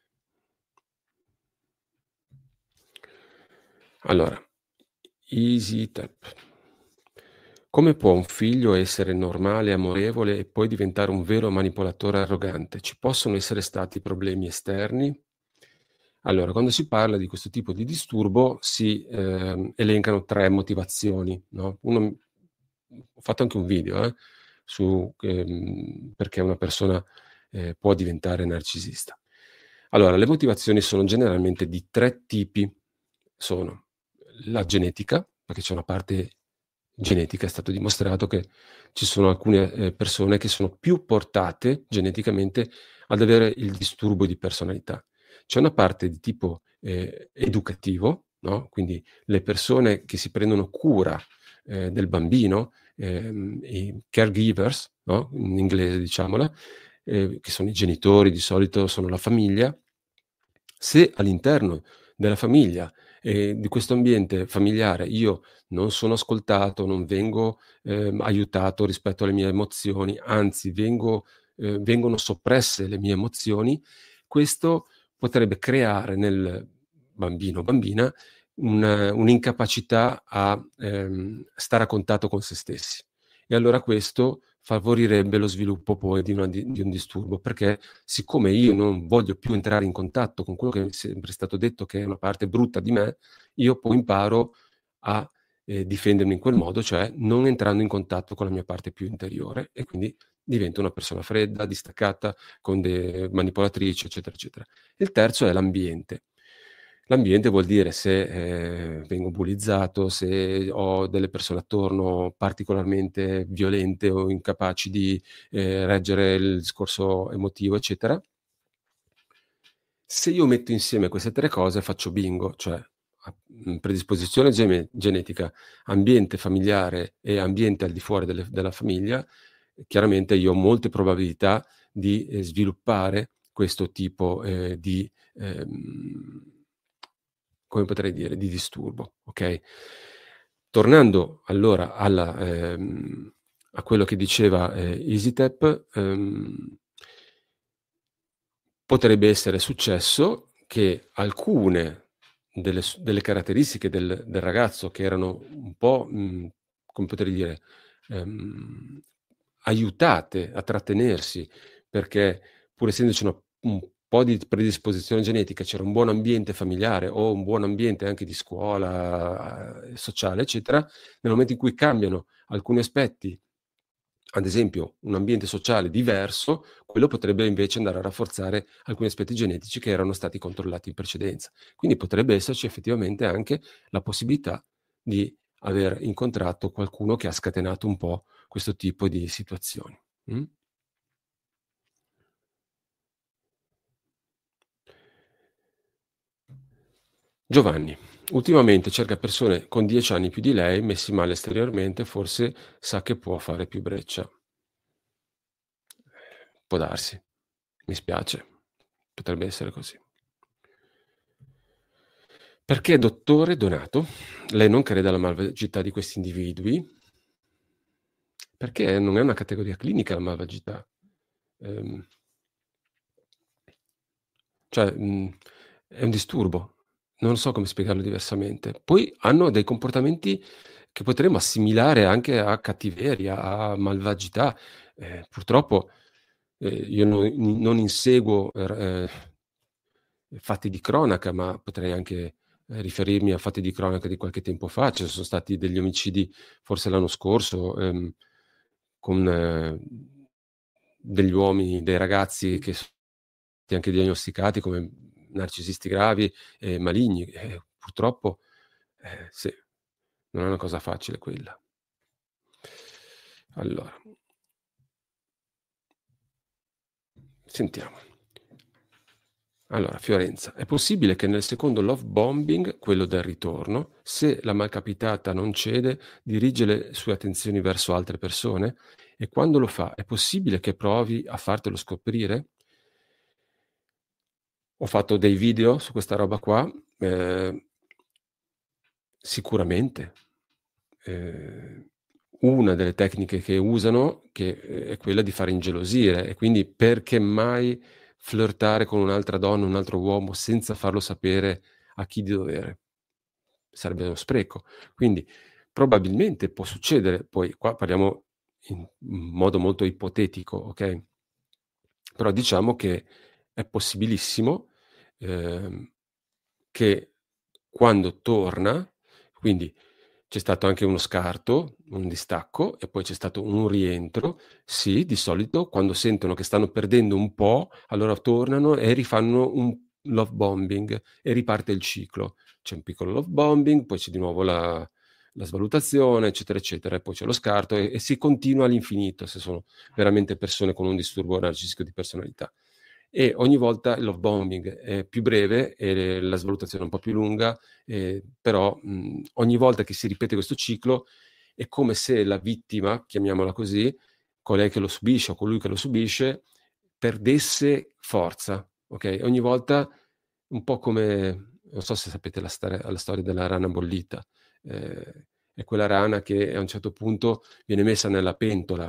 Allora, easy tap. Come può un figlio essere normale, amorevole e poi diventare un vero manipolatore arrogante? Ci possono essere stati problemi esterni? Allora, quando si parla di questo tipo di disturbo si eh, elencano tre motivazioni, no? Uno, ho fatto anche un video eh, su ehm, perché una persona eh, può diventare narcisista. Allora, le motivazioni sono generalmente di tre tipi. Sono la genetica, perché c'è una parte genetica, è stato dimostrato che ci sono alcune eh, persone che sono più portate geneticamente ad avere il disturbo di personalità. C'è una parte di tipo eh, educativo, no? Quindi le persone che si prendono cura eh, del bambino, ehm, i caregivers, no? In inglese diciamola, eh, che sono i genitori, di solito sono la famiglia. Se all'interno della famiglia e di questo ambiente familiare io non sono ascoltato, non vengo ehm, aiutato rispetto alle mie emozioni, anzi vengo, eh, vengono soppresse le mie emozioni, questo potrebbe creare nel bambino o bambina un- un'incapacità a ehm, stare a contatto con se stessi. E allora questo favorirebbe lo sviluppo poi di, una, di, di un disturbo, perché siccome io non voglio più entrare in contatto con quello che mi è sempre stato detto che è una parte brutta di me, io poi imparo a eh, difendermi in quel modo, cioè non entrando in contatto con la mia parte più interiore e quindi divento una persona fredda, distaccata, con de- manipolatrice, eccetera, eccetera. Il terzo è l'ambiente. L'ambiente vuol dire se eh, vengo bullizzato, se ho delle persone attorno particolarmente violente o incapaci di eh, reggere il discorso emotivo, eccetera. Se io metto insieme queste tre cose faccio bingo, cioè predisposizione gene- genetica, ambiente familiare e ambiente al di fuori delle, della famiglia, chiaramente io ho molte probabilità di eh, sviluppare questo tipo eh, di, ehm, come potrei dire, di disturbo, ok? Tornando allora alla, ehm, a quello che diceva eh, EasyTap, ehm, potrebbe essere successo che alcune delle, delle caratteristiche del, del ragazzo che erano un po', mh, come potrei dire, ehm, aiutate a trattenersi, perché pur essendoci una, un po' di predisposizione genetica, c'era un buon ambiente familiare o un buon ambiente anche di scuola, eh, sociale, eccetera, nel momento in cui cambiano alcuni aspetti, ad esempio un ambiente sociale diverso, quello potrebbe invece andare a rafforzare alcuni aspetti genetici che erano stati controllati in precedenza. Quindi potrebbe esserci effettivamente anche la possibilità di aver incontrato qualcuno che ha scatenato un po' questo tipo di situazioni. Mm? Giovanni, ultimamente cerca persone con dieci anni più di lei, messi male esteriormente, forse sa che può fare più breccia. Può darsi, mi spiace, potrebbe essere così. Perché, dottore Donato, lei non crede alla malvagità di questi individui? Perché non è una categoria clinica la malvagità. Ehm, cioè, mh, è un disturbo, non so come spiegarlo diversamente. Poi hanno dei comportamenti che potremmo assimilare anche a cattiveria, a malvagità. Eh, purtroppo eh, io non, non inseguo eh, fatti di cronaca, ma potrei anche eh, riferirmi a fatti di cronaca di qualche tempo fa. Ci sono stati degli omicidi, forse l'anno scorso, ehm, con eh, degli uomini, dei ragazzi che sono stati anche diagnosticati come narcisisti gravi e maligni. Eh, purtroppo, eh, sì, non è una cosa facile quella. Allora, sentiamo. Allora, Fiorenza, è possibile che nel secondo love bombing, quello del ritorno, se la malcapitata non cede, dirige le sue attenzioni verso altre persone? E quando lo fa, è possibile che provi a fartelo scoprire? Ho fatto dei video su questa roba qua, eh, sicuramente. Eh, una delle tecniche che usano che è quella di fare ingelosire, e quindi perché mai flirtare con un'altra donna, un altro uomo senza farlo sapere a chi di dovere? Sarebbe uno spreco. Quindi probabilmente può succedere, poi qua parliamo in modo molto ipotetico, ok? Però diciamo che è possibilissimo ehm, che quando torna, quindi c'è stato anche uno scarto, un distacco e poi c'è stato un rientro. Sì, di solito quando sentono che stanno perdendo un po', allora tornano e rifanno un love bombing e riparte il ciclo. C'è un piccolo love bombing, poi c'è di nuovo la, la svalutazione, eccetera, eccetera, e poi c'è lo scarto e, e si continua all'infinito se sono veramente persone con un disturbo narcisistico di personalità. E ogni volta il love bombing è più breve e la svalutazione è un po' più lunga, eh, però mh, ogni volta che si ripete questo ciclo è come se la vittima, chiamiamola così, colei che lo subisce o colui che lo subisce, perdesse forza, ok? Ogni volta un po' come, non so se sapete la, star- la storia della rana bollita, eh, è quella rana che a un certo punto viene messa nella pentola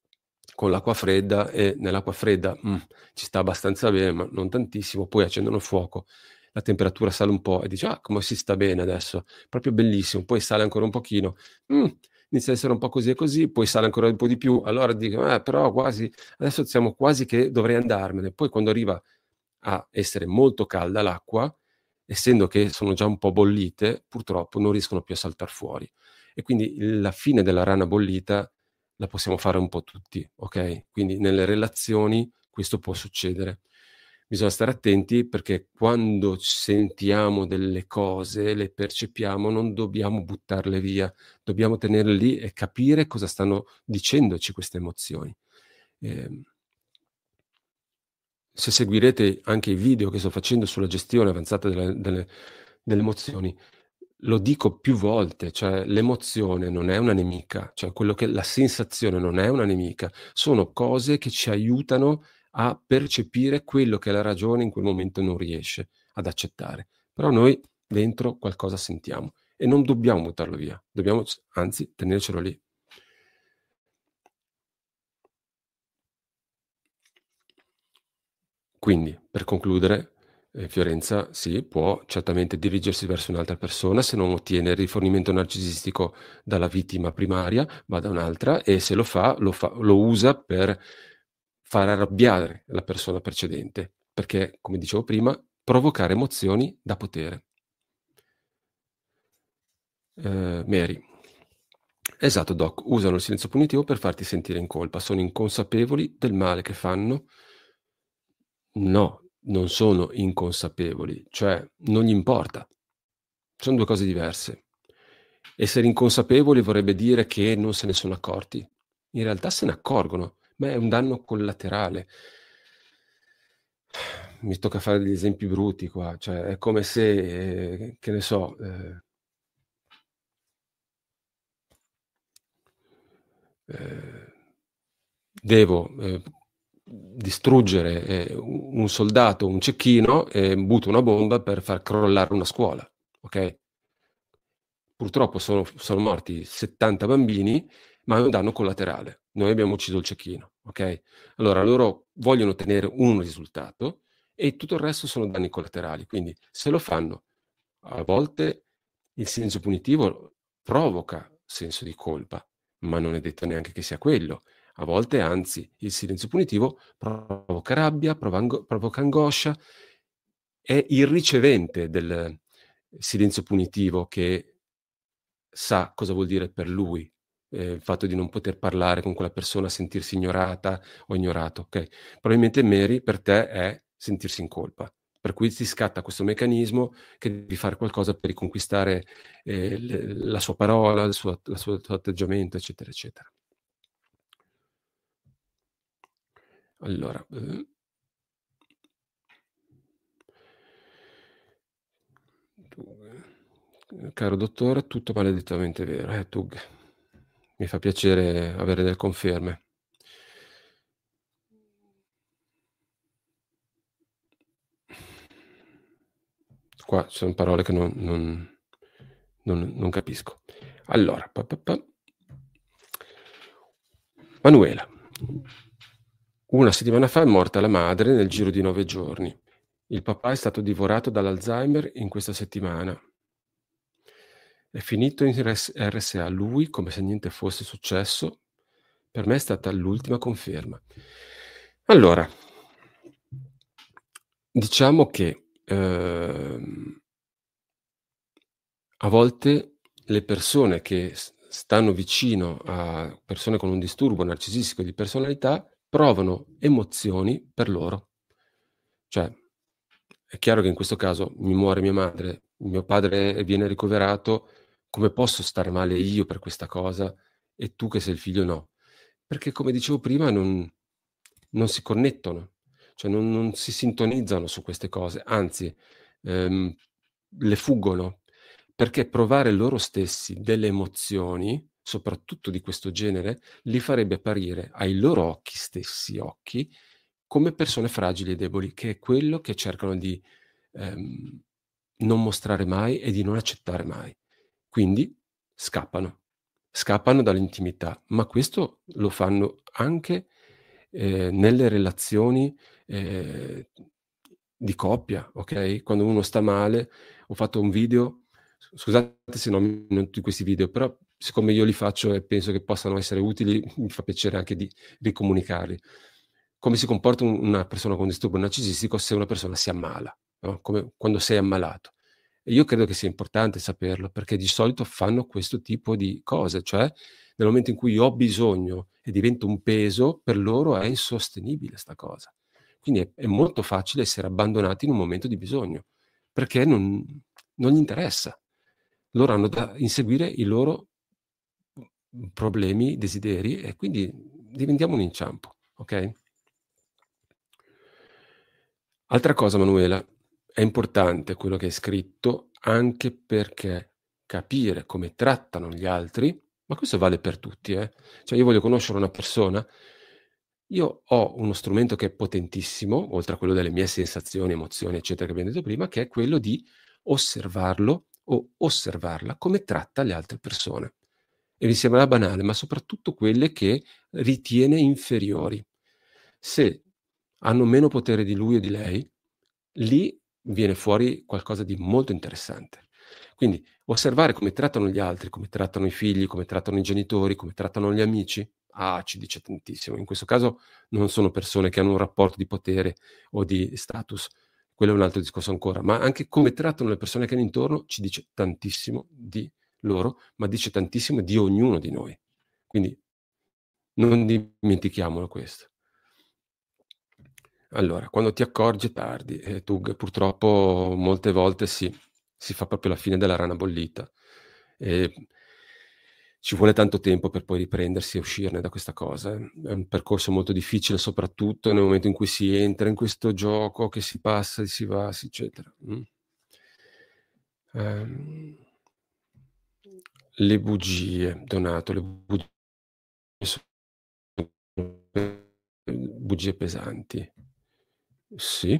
con l'acqua fredda e nell'acqua fredda mm, ci sta abbastanza bene, ma non tantissimo, poi accendono il fuoco, la temperatura sale un po' e dici, ah, come si sta bene adesso, proprio bellissimo, poi sale ancora un pochino, mm, inizia ad essere un po' così e così, poi sale ancora un po' di più, allora dico, eh, però quasi, adesso siamo quasi che dovrei andarmene, poi quando arriva a essere molto calda l'acqua, essendo che sono già un po' bollite, purtroppo non riescono più a saltar fuori. E quindi la fine della rana bollita la possiamo fare un po' tutti, ok? Quindi nelle relazioni questo può succedere. Bisogna stare attenti perché quando sentiamo delle cose, le percepiamo, non dobbiamo buttarle via, dobbiamo tenerle lì e capire cosa stanno dicendoci queste emozioni. Eh, se seguirete anche i video che sto facendo sulla gestione avanzata delle, delle, delle emozioni, lo dico più volte, cioè l'emozione non è una nemica, cioè quello che la sensazione non è una nemica, sono cose che ci aiutano a percepire quello che la ragione in quel momento non riesce ad accettare. Però noi dentro qualcosa sentiamo e non dobbiamo buttarlo via, dobbiamo anzi tenercelo lì. Quindi, per concludere, eh, Fiorenza sì, può certamente dirigersi verso un'altra persona se non ottiene il rifornimento narcisistico dalla vittima primaria, va da un'altra e se lo fa, lo fa, lo usa per far arrabbiare la persona precedente. perché, come dicevo prima, provocare emozioni dà potere. Ehm, Mary: "Esatto doc, usano il silenzio punitivo per farti sentire in colpa. Sono inconsapevoli del male che fanno". No, non sono inconsapevoli, cioè non gli importa. Son due cose diverse. Essere inconsapevoli vorrebbe dire che non se ne sono accorti. In realtà se ne accorgono, ma è un danno collaterale. Mi tocca fare degli esempi brutti qua, cioè è come se, ehm, che ne so, ehm ehm, devo, ehm, distruggere, ehm, u un soldato, un cecchino, e butto una bomba per far crollare una scuola, okay? Purtroppo sono f sono morti settanta bambini, ma è un danno collaterale. Noi abbiamo ucciso il cecchino, okay? Allora loro vogliono ottenere un risultato e tutto il resto sono danni collaterali. Quindi se lo fanno, a volte il silenzio punitivo provoca senso di colpa, ma non è detto neanche che sia quello. A volte anzi, il silenzio punitivo provoca rabbia, prova ango provoca angoscia. È il ricevente del silenzio punitivo che sa cosa vuol dire per lui, ehm, il fatto di non poter parlare con quella persona, sentirsi ignorata o ignorato, okay. Probabilmente Mary per te è sentirsi in colpa, per cui ti scatta questo meccanismo che devi fare qualcosa per riconquistare, ehm, l la sua parola, il suo la suo suo atteggiamento, eccetera, eccetera. Allora, uhm Tugh. Caro dottore, tutto maledettamente vero, eh, Tugh. Mi fa piacere avere delle conferme. Qua ci son parole che non non non non capisco. Allora, pa pa pa Manuela: "Una settimana fa è morta la madre nel giro di nove giorni. Il papà è stato divorato dall'Alzheimer in questa settimana. È finito in res R S A lui come se niente fosse successo. Per me è stata l'ultima conferma". Allora diciamo che, uhm a volte le persone che s stanno vicino a persone con un disturbo narcisistico di personalità provano emozioni per loro. Cioè, è chiaro che in questo caso mi muore mia madre, mio padre viene ricoverato, come posso stare male io per questa cosa e tu che sei il figlio no? Perché come dicevo prima non non si connettono, cioè non non si sintonizzano su queste cose, anzi, ehm, le fuggono, perché provare loro stessi delle emozioni, soprattutto di questo genere, li farebbe apparire ai loro occhi stessi occhi, come persone fragili e deboli, che è quello che cercano di, ehm, non mostrare mai e di non accettare mai. Quindi scappano, scappano dall'intimità, ma questo lo fanno anche, ehm, nelle relazioni, ehm, di coppia, okay, quando uno sta male ho fatto un video s scusate se nomino tutti questi video, però siccome io li faccio e penso che possano essere utili, mi fa piacere anche di ricomunicarli. Come si comporta un una persona con disturbo narcisistico se una persona si ammala, no, come quando sei ammalato. E io credo che sia importante saperlo, perché di solito fanno questo tipo di cose, cioè nel momento in cui io ho bisogno e divento un peso, per loro è insostenibile 'sta cosa. Quindi è è molto facile essere abbandonati in un momento di bisogno, perché non non gli interessa. Loro hanno da inseguire i loro, mhmm, problemi, desideri e quindi diventiamo un inciampo, okay? Altra cosa Manuela, è importante quello che hai scritto, anche perché capire come trattano gli altri ma questo vale per tutti eh, cioè io voglio conoscere una persona, io ho uno strumento che è potentissimo, oltre a quello delle mie sensazioni, emozioni, eccetera, che abbiam detto prima, che è quello di osservarlo o osservarla come tratta le altre persone. E vi sembrerà banale, ma soprattutto quelle che ritiene inferiori. Se hanno meno potere di lui o di lei, lì viene fuori qualcosa di molto interessante. Quindi Osservare come trattano gli altri, come trattano i figli, come trattano i genitori, come trattano gli amici, ah, ci dice tantissimo. In questo caso non sono persone che hanno un rapporto di potere o di status, quello è un altro discorso ancora, ma anche come trattano le persone che hanno intorno ci dice tantissimo di loro, ma dice tantissimo di ognuno di noi. Quindi non dimentichiamolo questo. Allora, quando ti accorgi è tardi, e tu purtroppo molte volte sì, si fa proprio la fine della rana bollita. E ci vuole tanto tempo per poi riprendersi e uscirne da questa cosa. eh. È un percorso molto difficile, soprattutto nel momento in cui si entra in questo gioco che si passa, si va, si eccetera. Mm. Ehm, le bugie, Donato, le bugie sono bugie pesanti. Sì.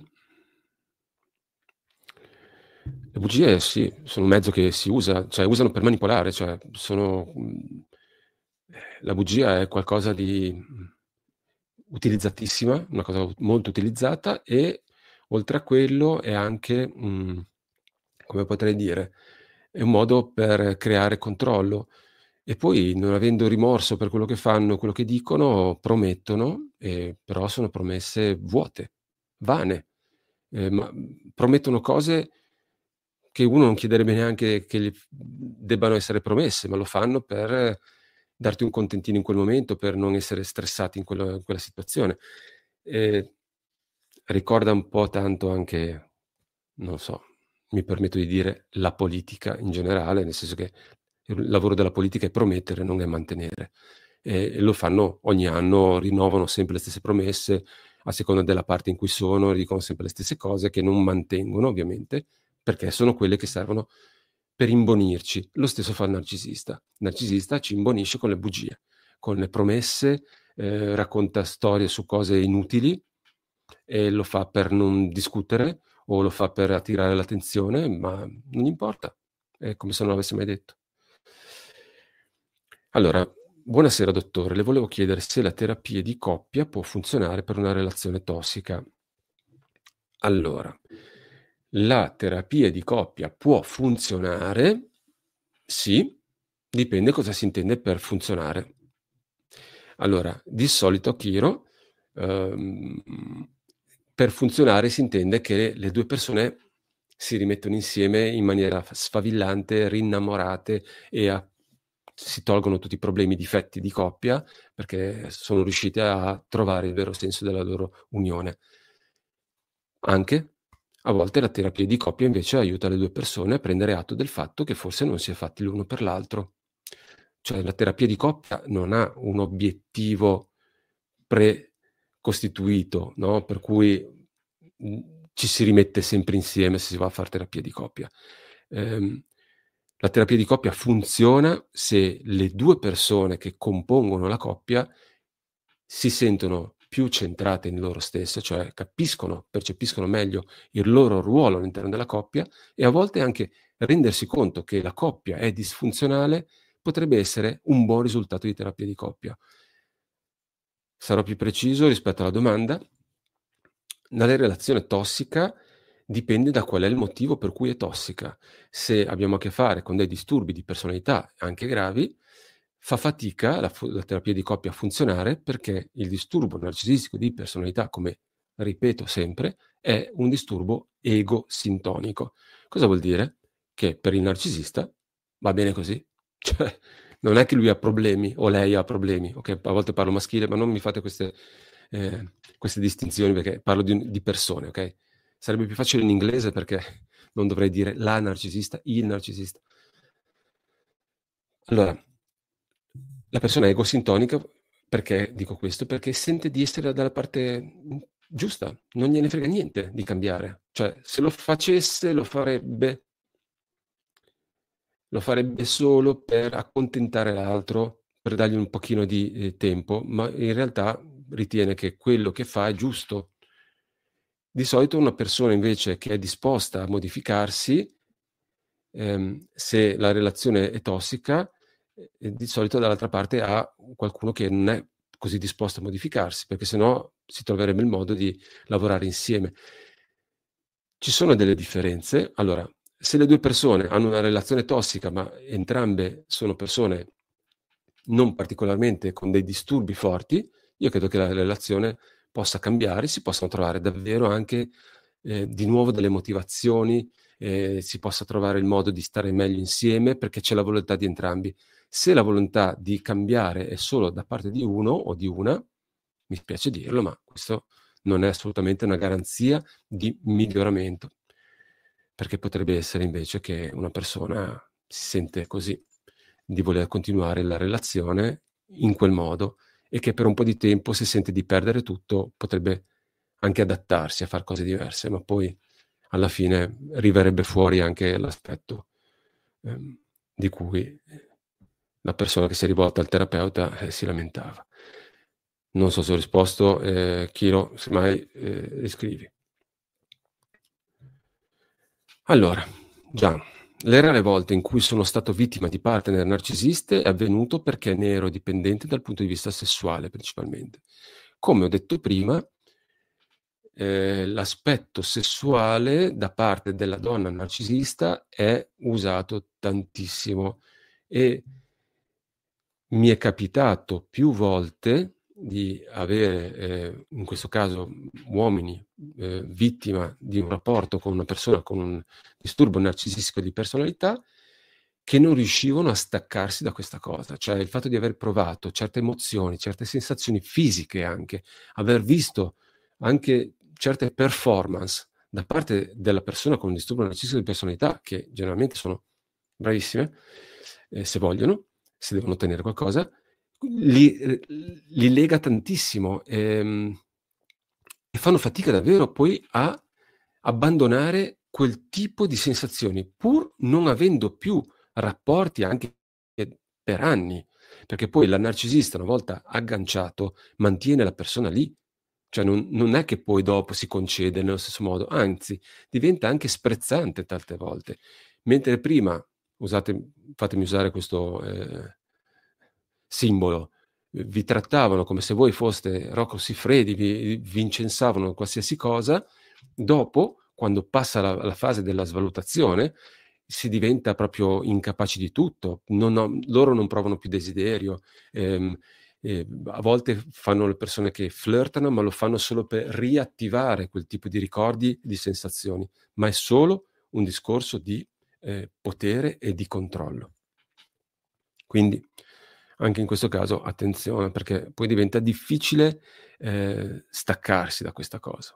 Le bugie sì, sono un mezzo che si usa, cioè usano per manipolare, cioè sono mhmm, ehm, la bugia è qualcosa di, mhmm, utilizzatissima, una cosa u molto utilizzata e oltre a quello è anche, mhmm, come potrei dire, è un modo per creare controllo e poi non avendo rimorso per quello che fanno, quello che dicono, promettono, ehm, però sono promesse vuote, vane, ehm, ma, mhmm, promettono cose che uno non chiederebbe neanche che gli f debbano essere promesse, ma lo fanno per darti un contentino in quel momento, per non essere stressati in quello in quella situazione. Ehm, ricorda un po' tanto anche, non so, mi permetto di dire, la politica in generale, nel senso che il lavoro della politica è promettere, non è mantenere. E e lo fanno ogni anno, rinnovano sempre le stesse promesse, a seconda della parte in cui sono, dicono sempre le stesse cose che non mantengono ovviamente, perché sono quelle che servono per imbonirci. Lo stesso fa il narcisista. Il narcisista ci imbonisce con le bugie, con le promesse, ehm, racconta storie su cose inutili e lo fa per non discutere o lo fa per attirare l'attenzione, ma non importa. È come se non l'avesse mai detto. Allora, buonasera dottore, le volevo chiedere se la terapia di coppia può funzionare per una relazione tossica. Allora, la terapia di coppia può funzionare, sì, dipende cosa si intende per funzionare. Allora, di solito, Chiro, ehm, per funzionare si intende che le due persone si rimettono insieme in maniera f sfavillante, rinnamorate e a si tolgono tutti i problemi, i difetti di coppia, perché sono riuscite a trovare il vero senso della loro unione. Anche, a volte la terapia di coppia invece aiuta le due persone a prendere atto del fatto che forse non si è fatti l'uno per l'altro. Cioè la terapia di coppia non ha un obiettivo precostituito, no, per cui, mhmm, ci si rimette sempre insieme se si va a far terapia di coppia. Ehm, la terapia di coppia funziona se le due persone che compongono la coppia si sentono più centrate in loro stesse, cioè capiscono, percepiscono meglio il loro ruolo all'interno della coppia e a volte anche rendersi conto che la coppia è disfunzionale potrebbe essere un buon risultato di terapia di coppia. Sarò più preciso rispetto alla domanda. Nella relazione tossica dipende da qual è il motivo per cui è tossica. Se abbiamo a che fare con dei disturbi di personalità anche gravi, fa fatica la, fu- la terapia di coppia a funzionare perché il disturbo narcisistico di personalità, come ripeto sempre, è un disturbo ego-sintonico. Cosa vuol dire? Che per il narcisista va bene così. Cioè, non è che lui ha problemi o lei ha problemi, ok? A volte parlo maschile, ma non mi fate queste, eh, queste distinzioni perché parlo di, di persone, ok? Sarebbe più facile in inglese perché non dovrei dire la narcisista, il narcisista. Allora, la persona è egosintonica perché dico questo? Perché sente di essere dalla parte mh, giusta, non gliene frega niente di cambiare. Cioè, se lo facesse, lo farebbe lo farebbe solo per accontentare l'altro, per dargli un pochino di, ehm, tempo, ma in realtà ritiene che quello che fa è giusto. Di solito una persona invece che è disposta a modificarsi, ehm, se la relazione è tossica, ehm, di solito dall'altra parte ha qualcuno che non è così disposto a modificarsi, perché se no si troverebbe il modo di lavorare insieme. Ci sono delle differenze. Allora, se le due persone hanno una relazione tossica, ma entrambe sono persone non particolarmente con dei disturbi forti, io credo che la relazione possa cambiare, si possano trovare davvero anche eh, di nuovo delle motivazioni, eh, si possa trovare il modo di stare meglio insieme perché c'è la volontà di entrambi. Se la volontà di cambiare è solo da parte di uno o di una, mi spiace dirlo, ma questo non è assolutamente una garanzia di miglioramento, perché potrebbe essere invece che una persona si sente così di voler continuare la relazione in quel modo e che per un po' di tempo, se sente di perdere tutto, potrebbe anche adattarsi a fare cose diverse, ma poi alla fine riverrebbe fuori anche l'aspetto ehm, di cui la persona che si è rivolta al terapeuta eh, si lamentava. Non so se ho risposto, eh, Chiro, semmai eh, riscrivi. Allora, già, le rare volte in cui sono stato vittima di partner narcisiste è avvenuto perché ne ero dipendente dal punto di vista sessuale principalmente. Come ho detto prima, eh, l'aspetto sessuale da parte della donna narcisista è usato tantissimo e mi è capitato più volte di avere, eh, in questo caso, uomini eh, vittima di un rapporto con una persona con un disturbo narcisistico di personalità che non riuscivano a staccarsi da questa cosa, cioè il fatto di aver provato certe emozioni, certe sensazioni fisiche anche, aver visto anche certe performance da parte della persona con un disturbo narcisistico di personalità, che generalmente sono bravissime, eh, se vogliono, se devono ottenere qualcosa, li, li lega tantissimo ehm, e fanno fatica davvero poi a abbandonare quel tipo di sensazioni, pur non avendo più rapporti anche per anni, perché poi la narcisista, una volta agganciato, mantiene la persona lì, cioè non, non è che poi dopo si concede nello stesso modo, anzi diventa anche sprezzante tante volte, mentre prima, usate, fatemi usare questo eh, simbolo, vi trattavano come se voi foste Rocco Siffredi, vi, vi incensavano qualsiasi cosa, dopo, quando passa la, la fase della svalutazione, si diventa proprio incapaci di tutto, non ho, loro non provano più desiderio, ehm, eh, a volte fanno le persone che flirtano, ma lo fanno solo per riattivare quel tipo di ricordi, di sensazioni, ma è solo un discorso di eh, potere e di controllo. Quindi anche in questo caso attenzione, perché poi diventa difficile eh, staccarsi da questa cosa.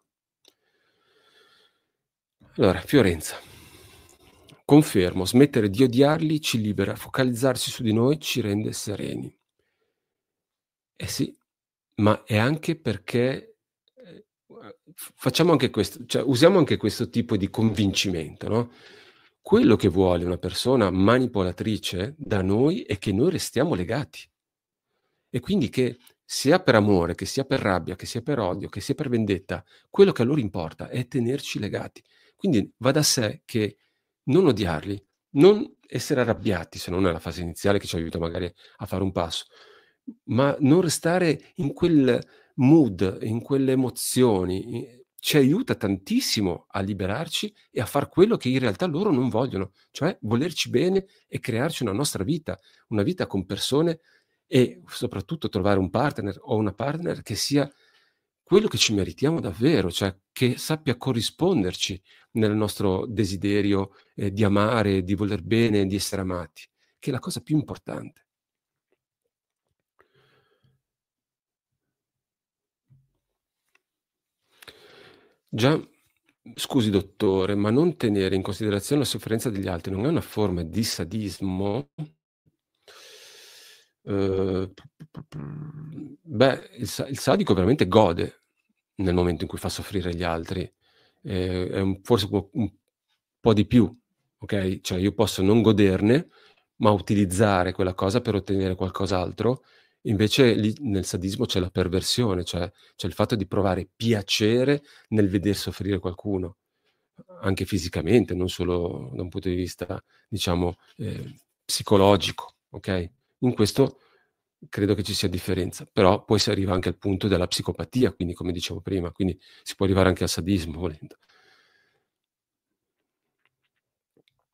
Allora, Fiorenza. Confermo, smettere di odiarli ci libera, focalizzarsi su di noi ci rende sereni. Eh sì, ma è anche perché eh, facciamo anche questo, cioè usiamo anche questo tipo di convincimento, no? Quello che vuole una persona manipolatrice da noi è che noi restiamo legati. E quindi che sia per amore, che sia per rabbia, che sia per odio, che sia per vendetta, quello che a loro importa è tenerci legati. Quindi va da sé che non odiarli, non essere arrabbiati, se non nella fase iniziale che ci aiuta magari a fare un passo, ma non restare in quel mood, in quelle emozioni, ci aiuta tantissimo a liberarci e a far quello che in realtà loro non vogliono, cioè volerci bene e crearci una nostra vita, una vita con persone e soprattutto trovare un partner o una partner che sia quello che ci meritiamo davvero, cioè che sappia corrisponderci nel nostro desiderio eh, di amare, di voler bene, di essere amati, che è la cosa più importante. Già, scusi dottore, ma non tenere in considerazione la sofferenza degli altri non è una forma di sadismo? Uh, beh, il, il sadico veramente gode nel momento in cui fa soffrire gli altri, eh, è un, forse un, un po' di più, ok? Cioè io posso non goderne, ma utilizzare quella cosa per ottenere qualcos'altro. Invece lì nel sadismo c'è la perversione, cioè c'è il fatto di provare piacere nel veder soffrire qualcuno, anche fisicamente, non solo da un punto di vista, diciamo, eh, psicologico, ok? In questo credo che ci sia differenza, però poi si arriva anche al punto della psicopatia, quindi come dicevo prima, quindi si può arrivare anche al sadismo volendo.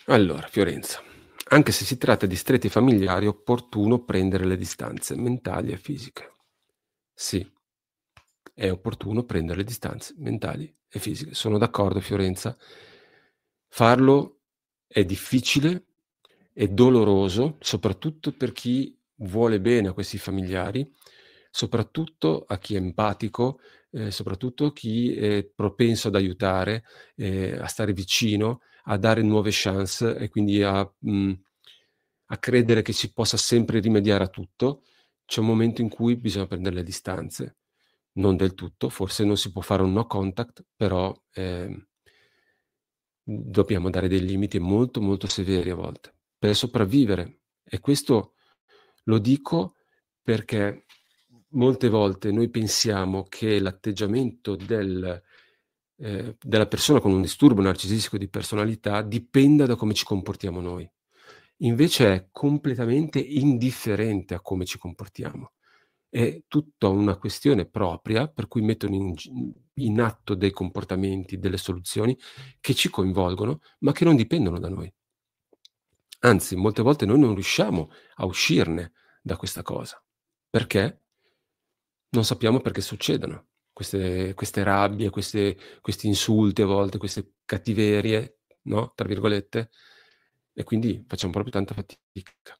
Allora, Fiorenza, anche se si tratta di stretti familiari, è opportuno prendere le distanze mentali e fisiche. Sì, è opportuno prendere le distanze mentali e fisiche. Sono d'accordo, Fiorenza. Farlo è difficile, è doloroso, soprattutto per chi vuole bene a questi familiari, soprattutto a chi è empatico, eh, soprattutto chi è propenso ad aiutare, eh, a stare vicino, a dare nuove chance e quindi a, mh, a credere che si possa sempre rimediare a tutto. C'è un momento in cui bisogna prendere le distanze, non del tutto, forse non si può fare un no contact, però eh, dobbiamo dare dei limiti molto molto severi a volte per sopravvivere. E questo lo dico perché molte volte noi pensiamo che l'atteggiamento del, eh, della persona con un disturbo narcisistico di personalità dipenda da come ci comportiamo noi. Invece è completamente indifferente a come ci comportiamo. È tutta una questione propria per cui mettono in, in atto dei comportamenti, delle soluzioni che ci coinvolgono, ma che non dipendono da noi. Anzi, molte volte noi non riusciamo a uscirne da questa cosa. Perché? Non sappiamo perché succedono queste, queste rabbie, queste, questi insulti a volte, queste cattiverie, no? Tra virgolette. E quindi facciamo proprio tanta fatica.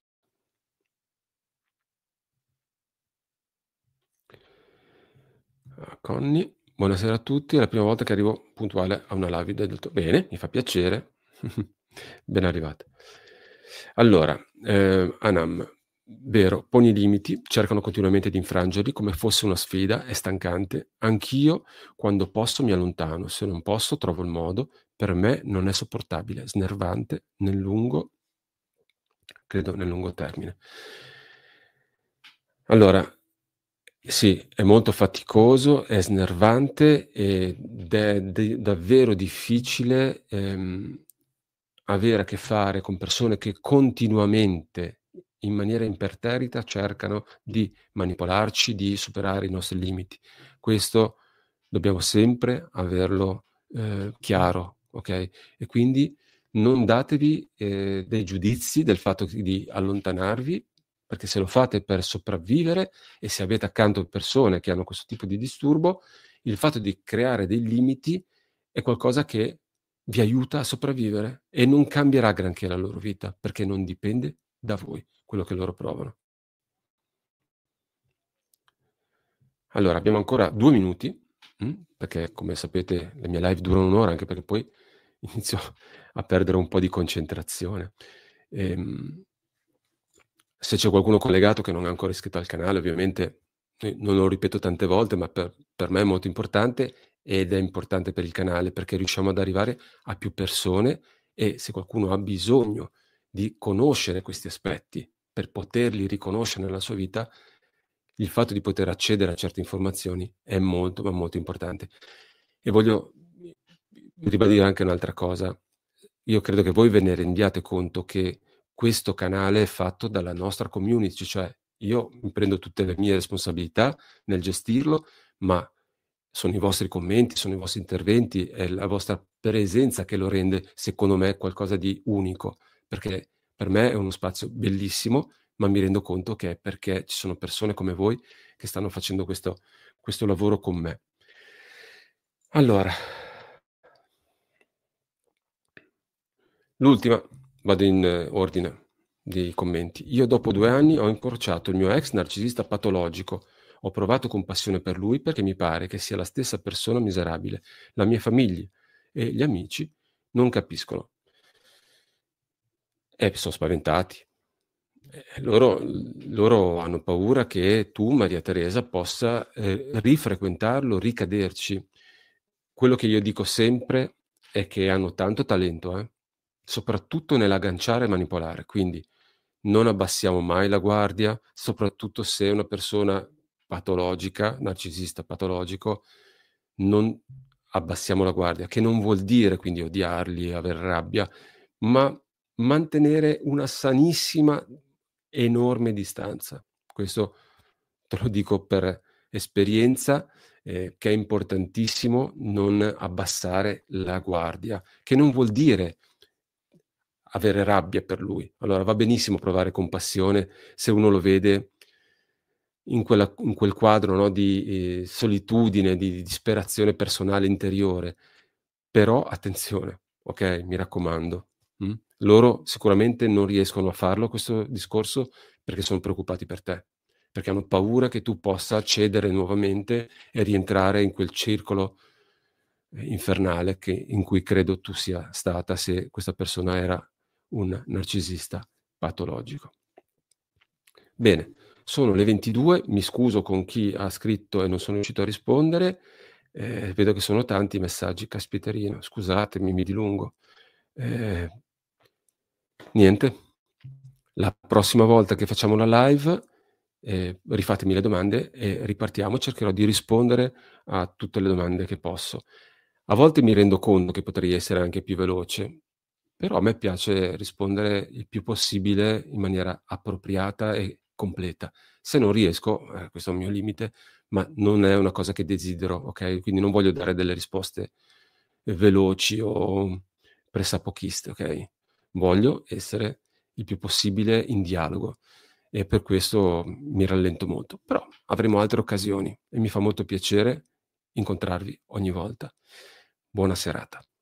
Ah, Conny, buonasera a tutti. È la prima volta che arrivo puntuale a una live del dottor. Bene, mi fa piacere. Ben arrivate. Allora, eh, Anam, vero, poni i limiti, cercano continuamente di infrangerli come fosse una sfida, è stancante. Anch'io, quando posso, mi allontano. Se non posso, trovo il modo. Per me non è sopportabile, snervante nel lungo, credo nel lungo termine. Allora, sì, è molto faticoso, è snervante ed è de- davvero difficile ehm, avere a che fare con persone che continuamente, in maniera imperterrita, cercano di manipolarci, di superare i nostri limiti. Questo dobbiamo sempre averlo eh, chiaro, ok? E quindi non datevi eh, dei giudizi del fatto di allontanarvi, perché se lo fate per sopravvivere e se avete accanto persone che hanno questo tipo di disturbo, il fatto di creare dei limiti è qualcosa che vi aiuta a sopravvivere e non cambierà granché la loro vita, perché non dipende da voi quello che loro provano. Allora, abbiamo ancora due minuti, mh, perché come sapete le mie live durano un'ora, anche perché poi inizio a perdere un po' di concentrazione. Ehm, se c'è qualcuno collegato che non è ancora iscritto al canale, ovviamente eh, non lo ripeto tante volte, ma per, per me è molto importante ed è importante per il canale perché riusciamo ad arrivare a più persone e se qualcuno ha bisogno di conoscere questi aspetti per poterli riconoscere nella sua vita, il fatto di poter accedere a certe informazioni è molto, ma molto importante. E voglio ribadire anche un'altra cosa. Io credo che voi ve ne rendiate conto che questo canale è fatto dalla nostra community, cioè io mi prendo tutte le mie responsabilità nel gestirlo, ma sono i vostri commenti, sono i vostri interventi, è la vostra presenza che lo rende, secondo me, qualcosa di unico, perché per me è uno spazio bellissimo, ma mi rendo conto che è perché ci sono persone come voi che stanno facendo questo, questo lavoro con me. Allora, l'ultima, vado in eh, ordine di commenti. Io dopo due anni ho incrociato il mio ex narcisista patologico. Ho provato compassione per lui perché mi pare che sia la stessa persona miserabile. La mia famiglia e gli amici non capiscono. E sono spaventati. Eh, loro, loro hanno paura che tu, Maria Teresa, possa eh, rifrequentarlo, ricaderci. Quello che io dico sempre è che hanno tanto talento, eh? Soprattutto nell'agganciare e manipolare. Quindi non abbassiamo mai la guardia, soprattutto se è una persona patologica, narcisista patologico, non abbassiamo la guardia, che non vuol dire quindi odiarli, aver rabbia, ma mantenere una sanissima, enorme distanza. Questo te lo dico per esperienza, eh, che è importantissimo non abbassare la guardia, che non vuol dire avere rabbia per lui. Allora va benissimo provare compassione se uno lo vede in quella in quel quadro, no, di, ehm, solitudine, di disperazione personale interiore. Però attenzione, okay, mi raccomando, mh? Loro sicuramente non riescono a farlo questo discorso perché son preoccupati per te, perché hanno paura che tu possa cedere nuovamente e rientrare in quel circolo, ehm, infernale che in cui credo tu sia stata se questa persona era un narcisista patologico. Bene, sono le ventidue, mi scuso con chi ha scritto e non sono riuscito a rispondere. Ehm, vedo che sono tanti i messaggi, caspiterina, scusatemi, mi dilungo. Ehm, niente, la prossima volta che facciamo la live, ehm, rifatemi le domande e ripartiamo. Cercherò di rispondere a tutte le domande che posso. A volte mi rendo conto che potrei essere anche più veloce, però a me piace rispondere il più possibile in maniera appropriata e completa. Se non riesco, eh, questo è un mio limite, ma non è una cosa che desidero, okay, quindi non voglio dare delle risposte eh, veloci o pressapochiste, okay? Voglio essere il più possibile in dialogo e per questo mi rallento molto. Però avremo altre occasioni e mi fa molto piacere incontrarvi ogni volta. Buona serata.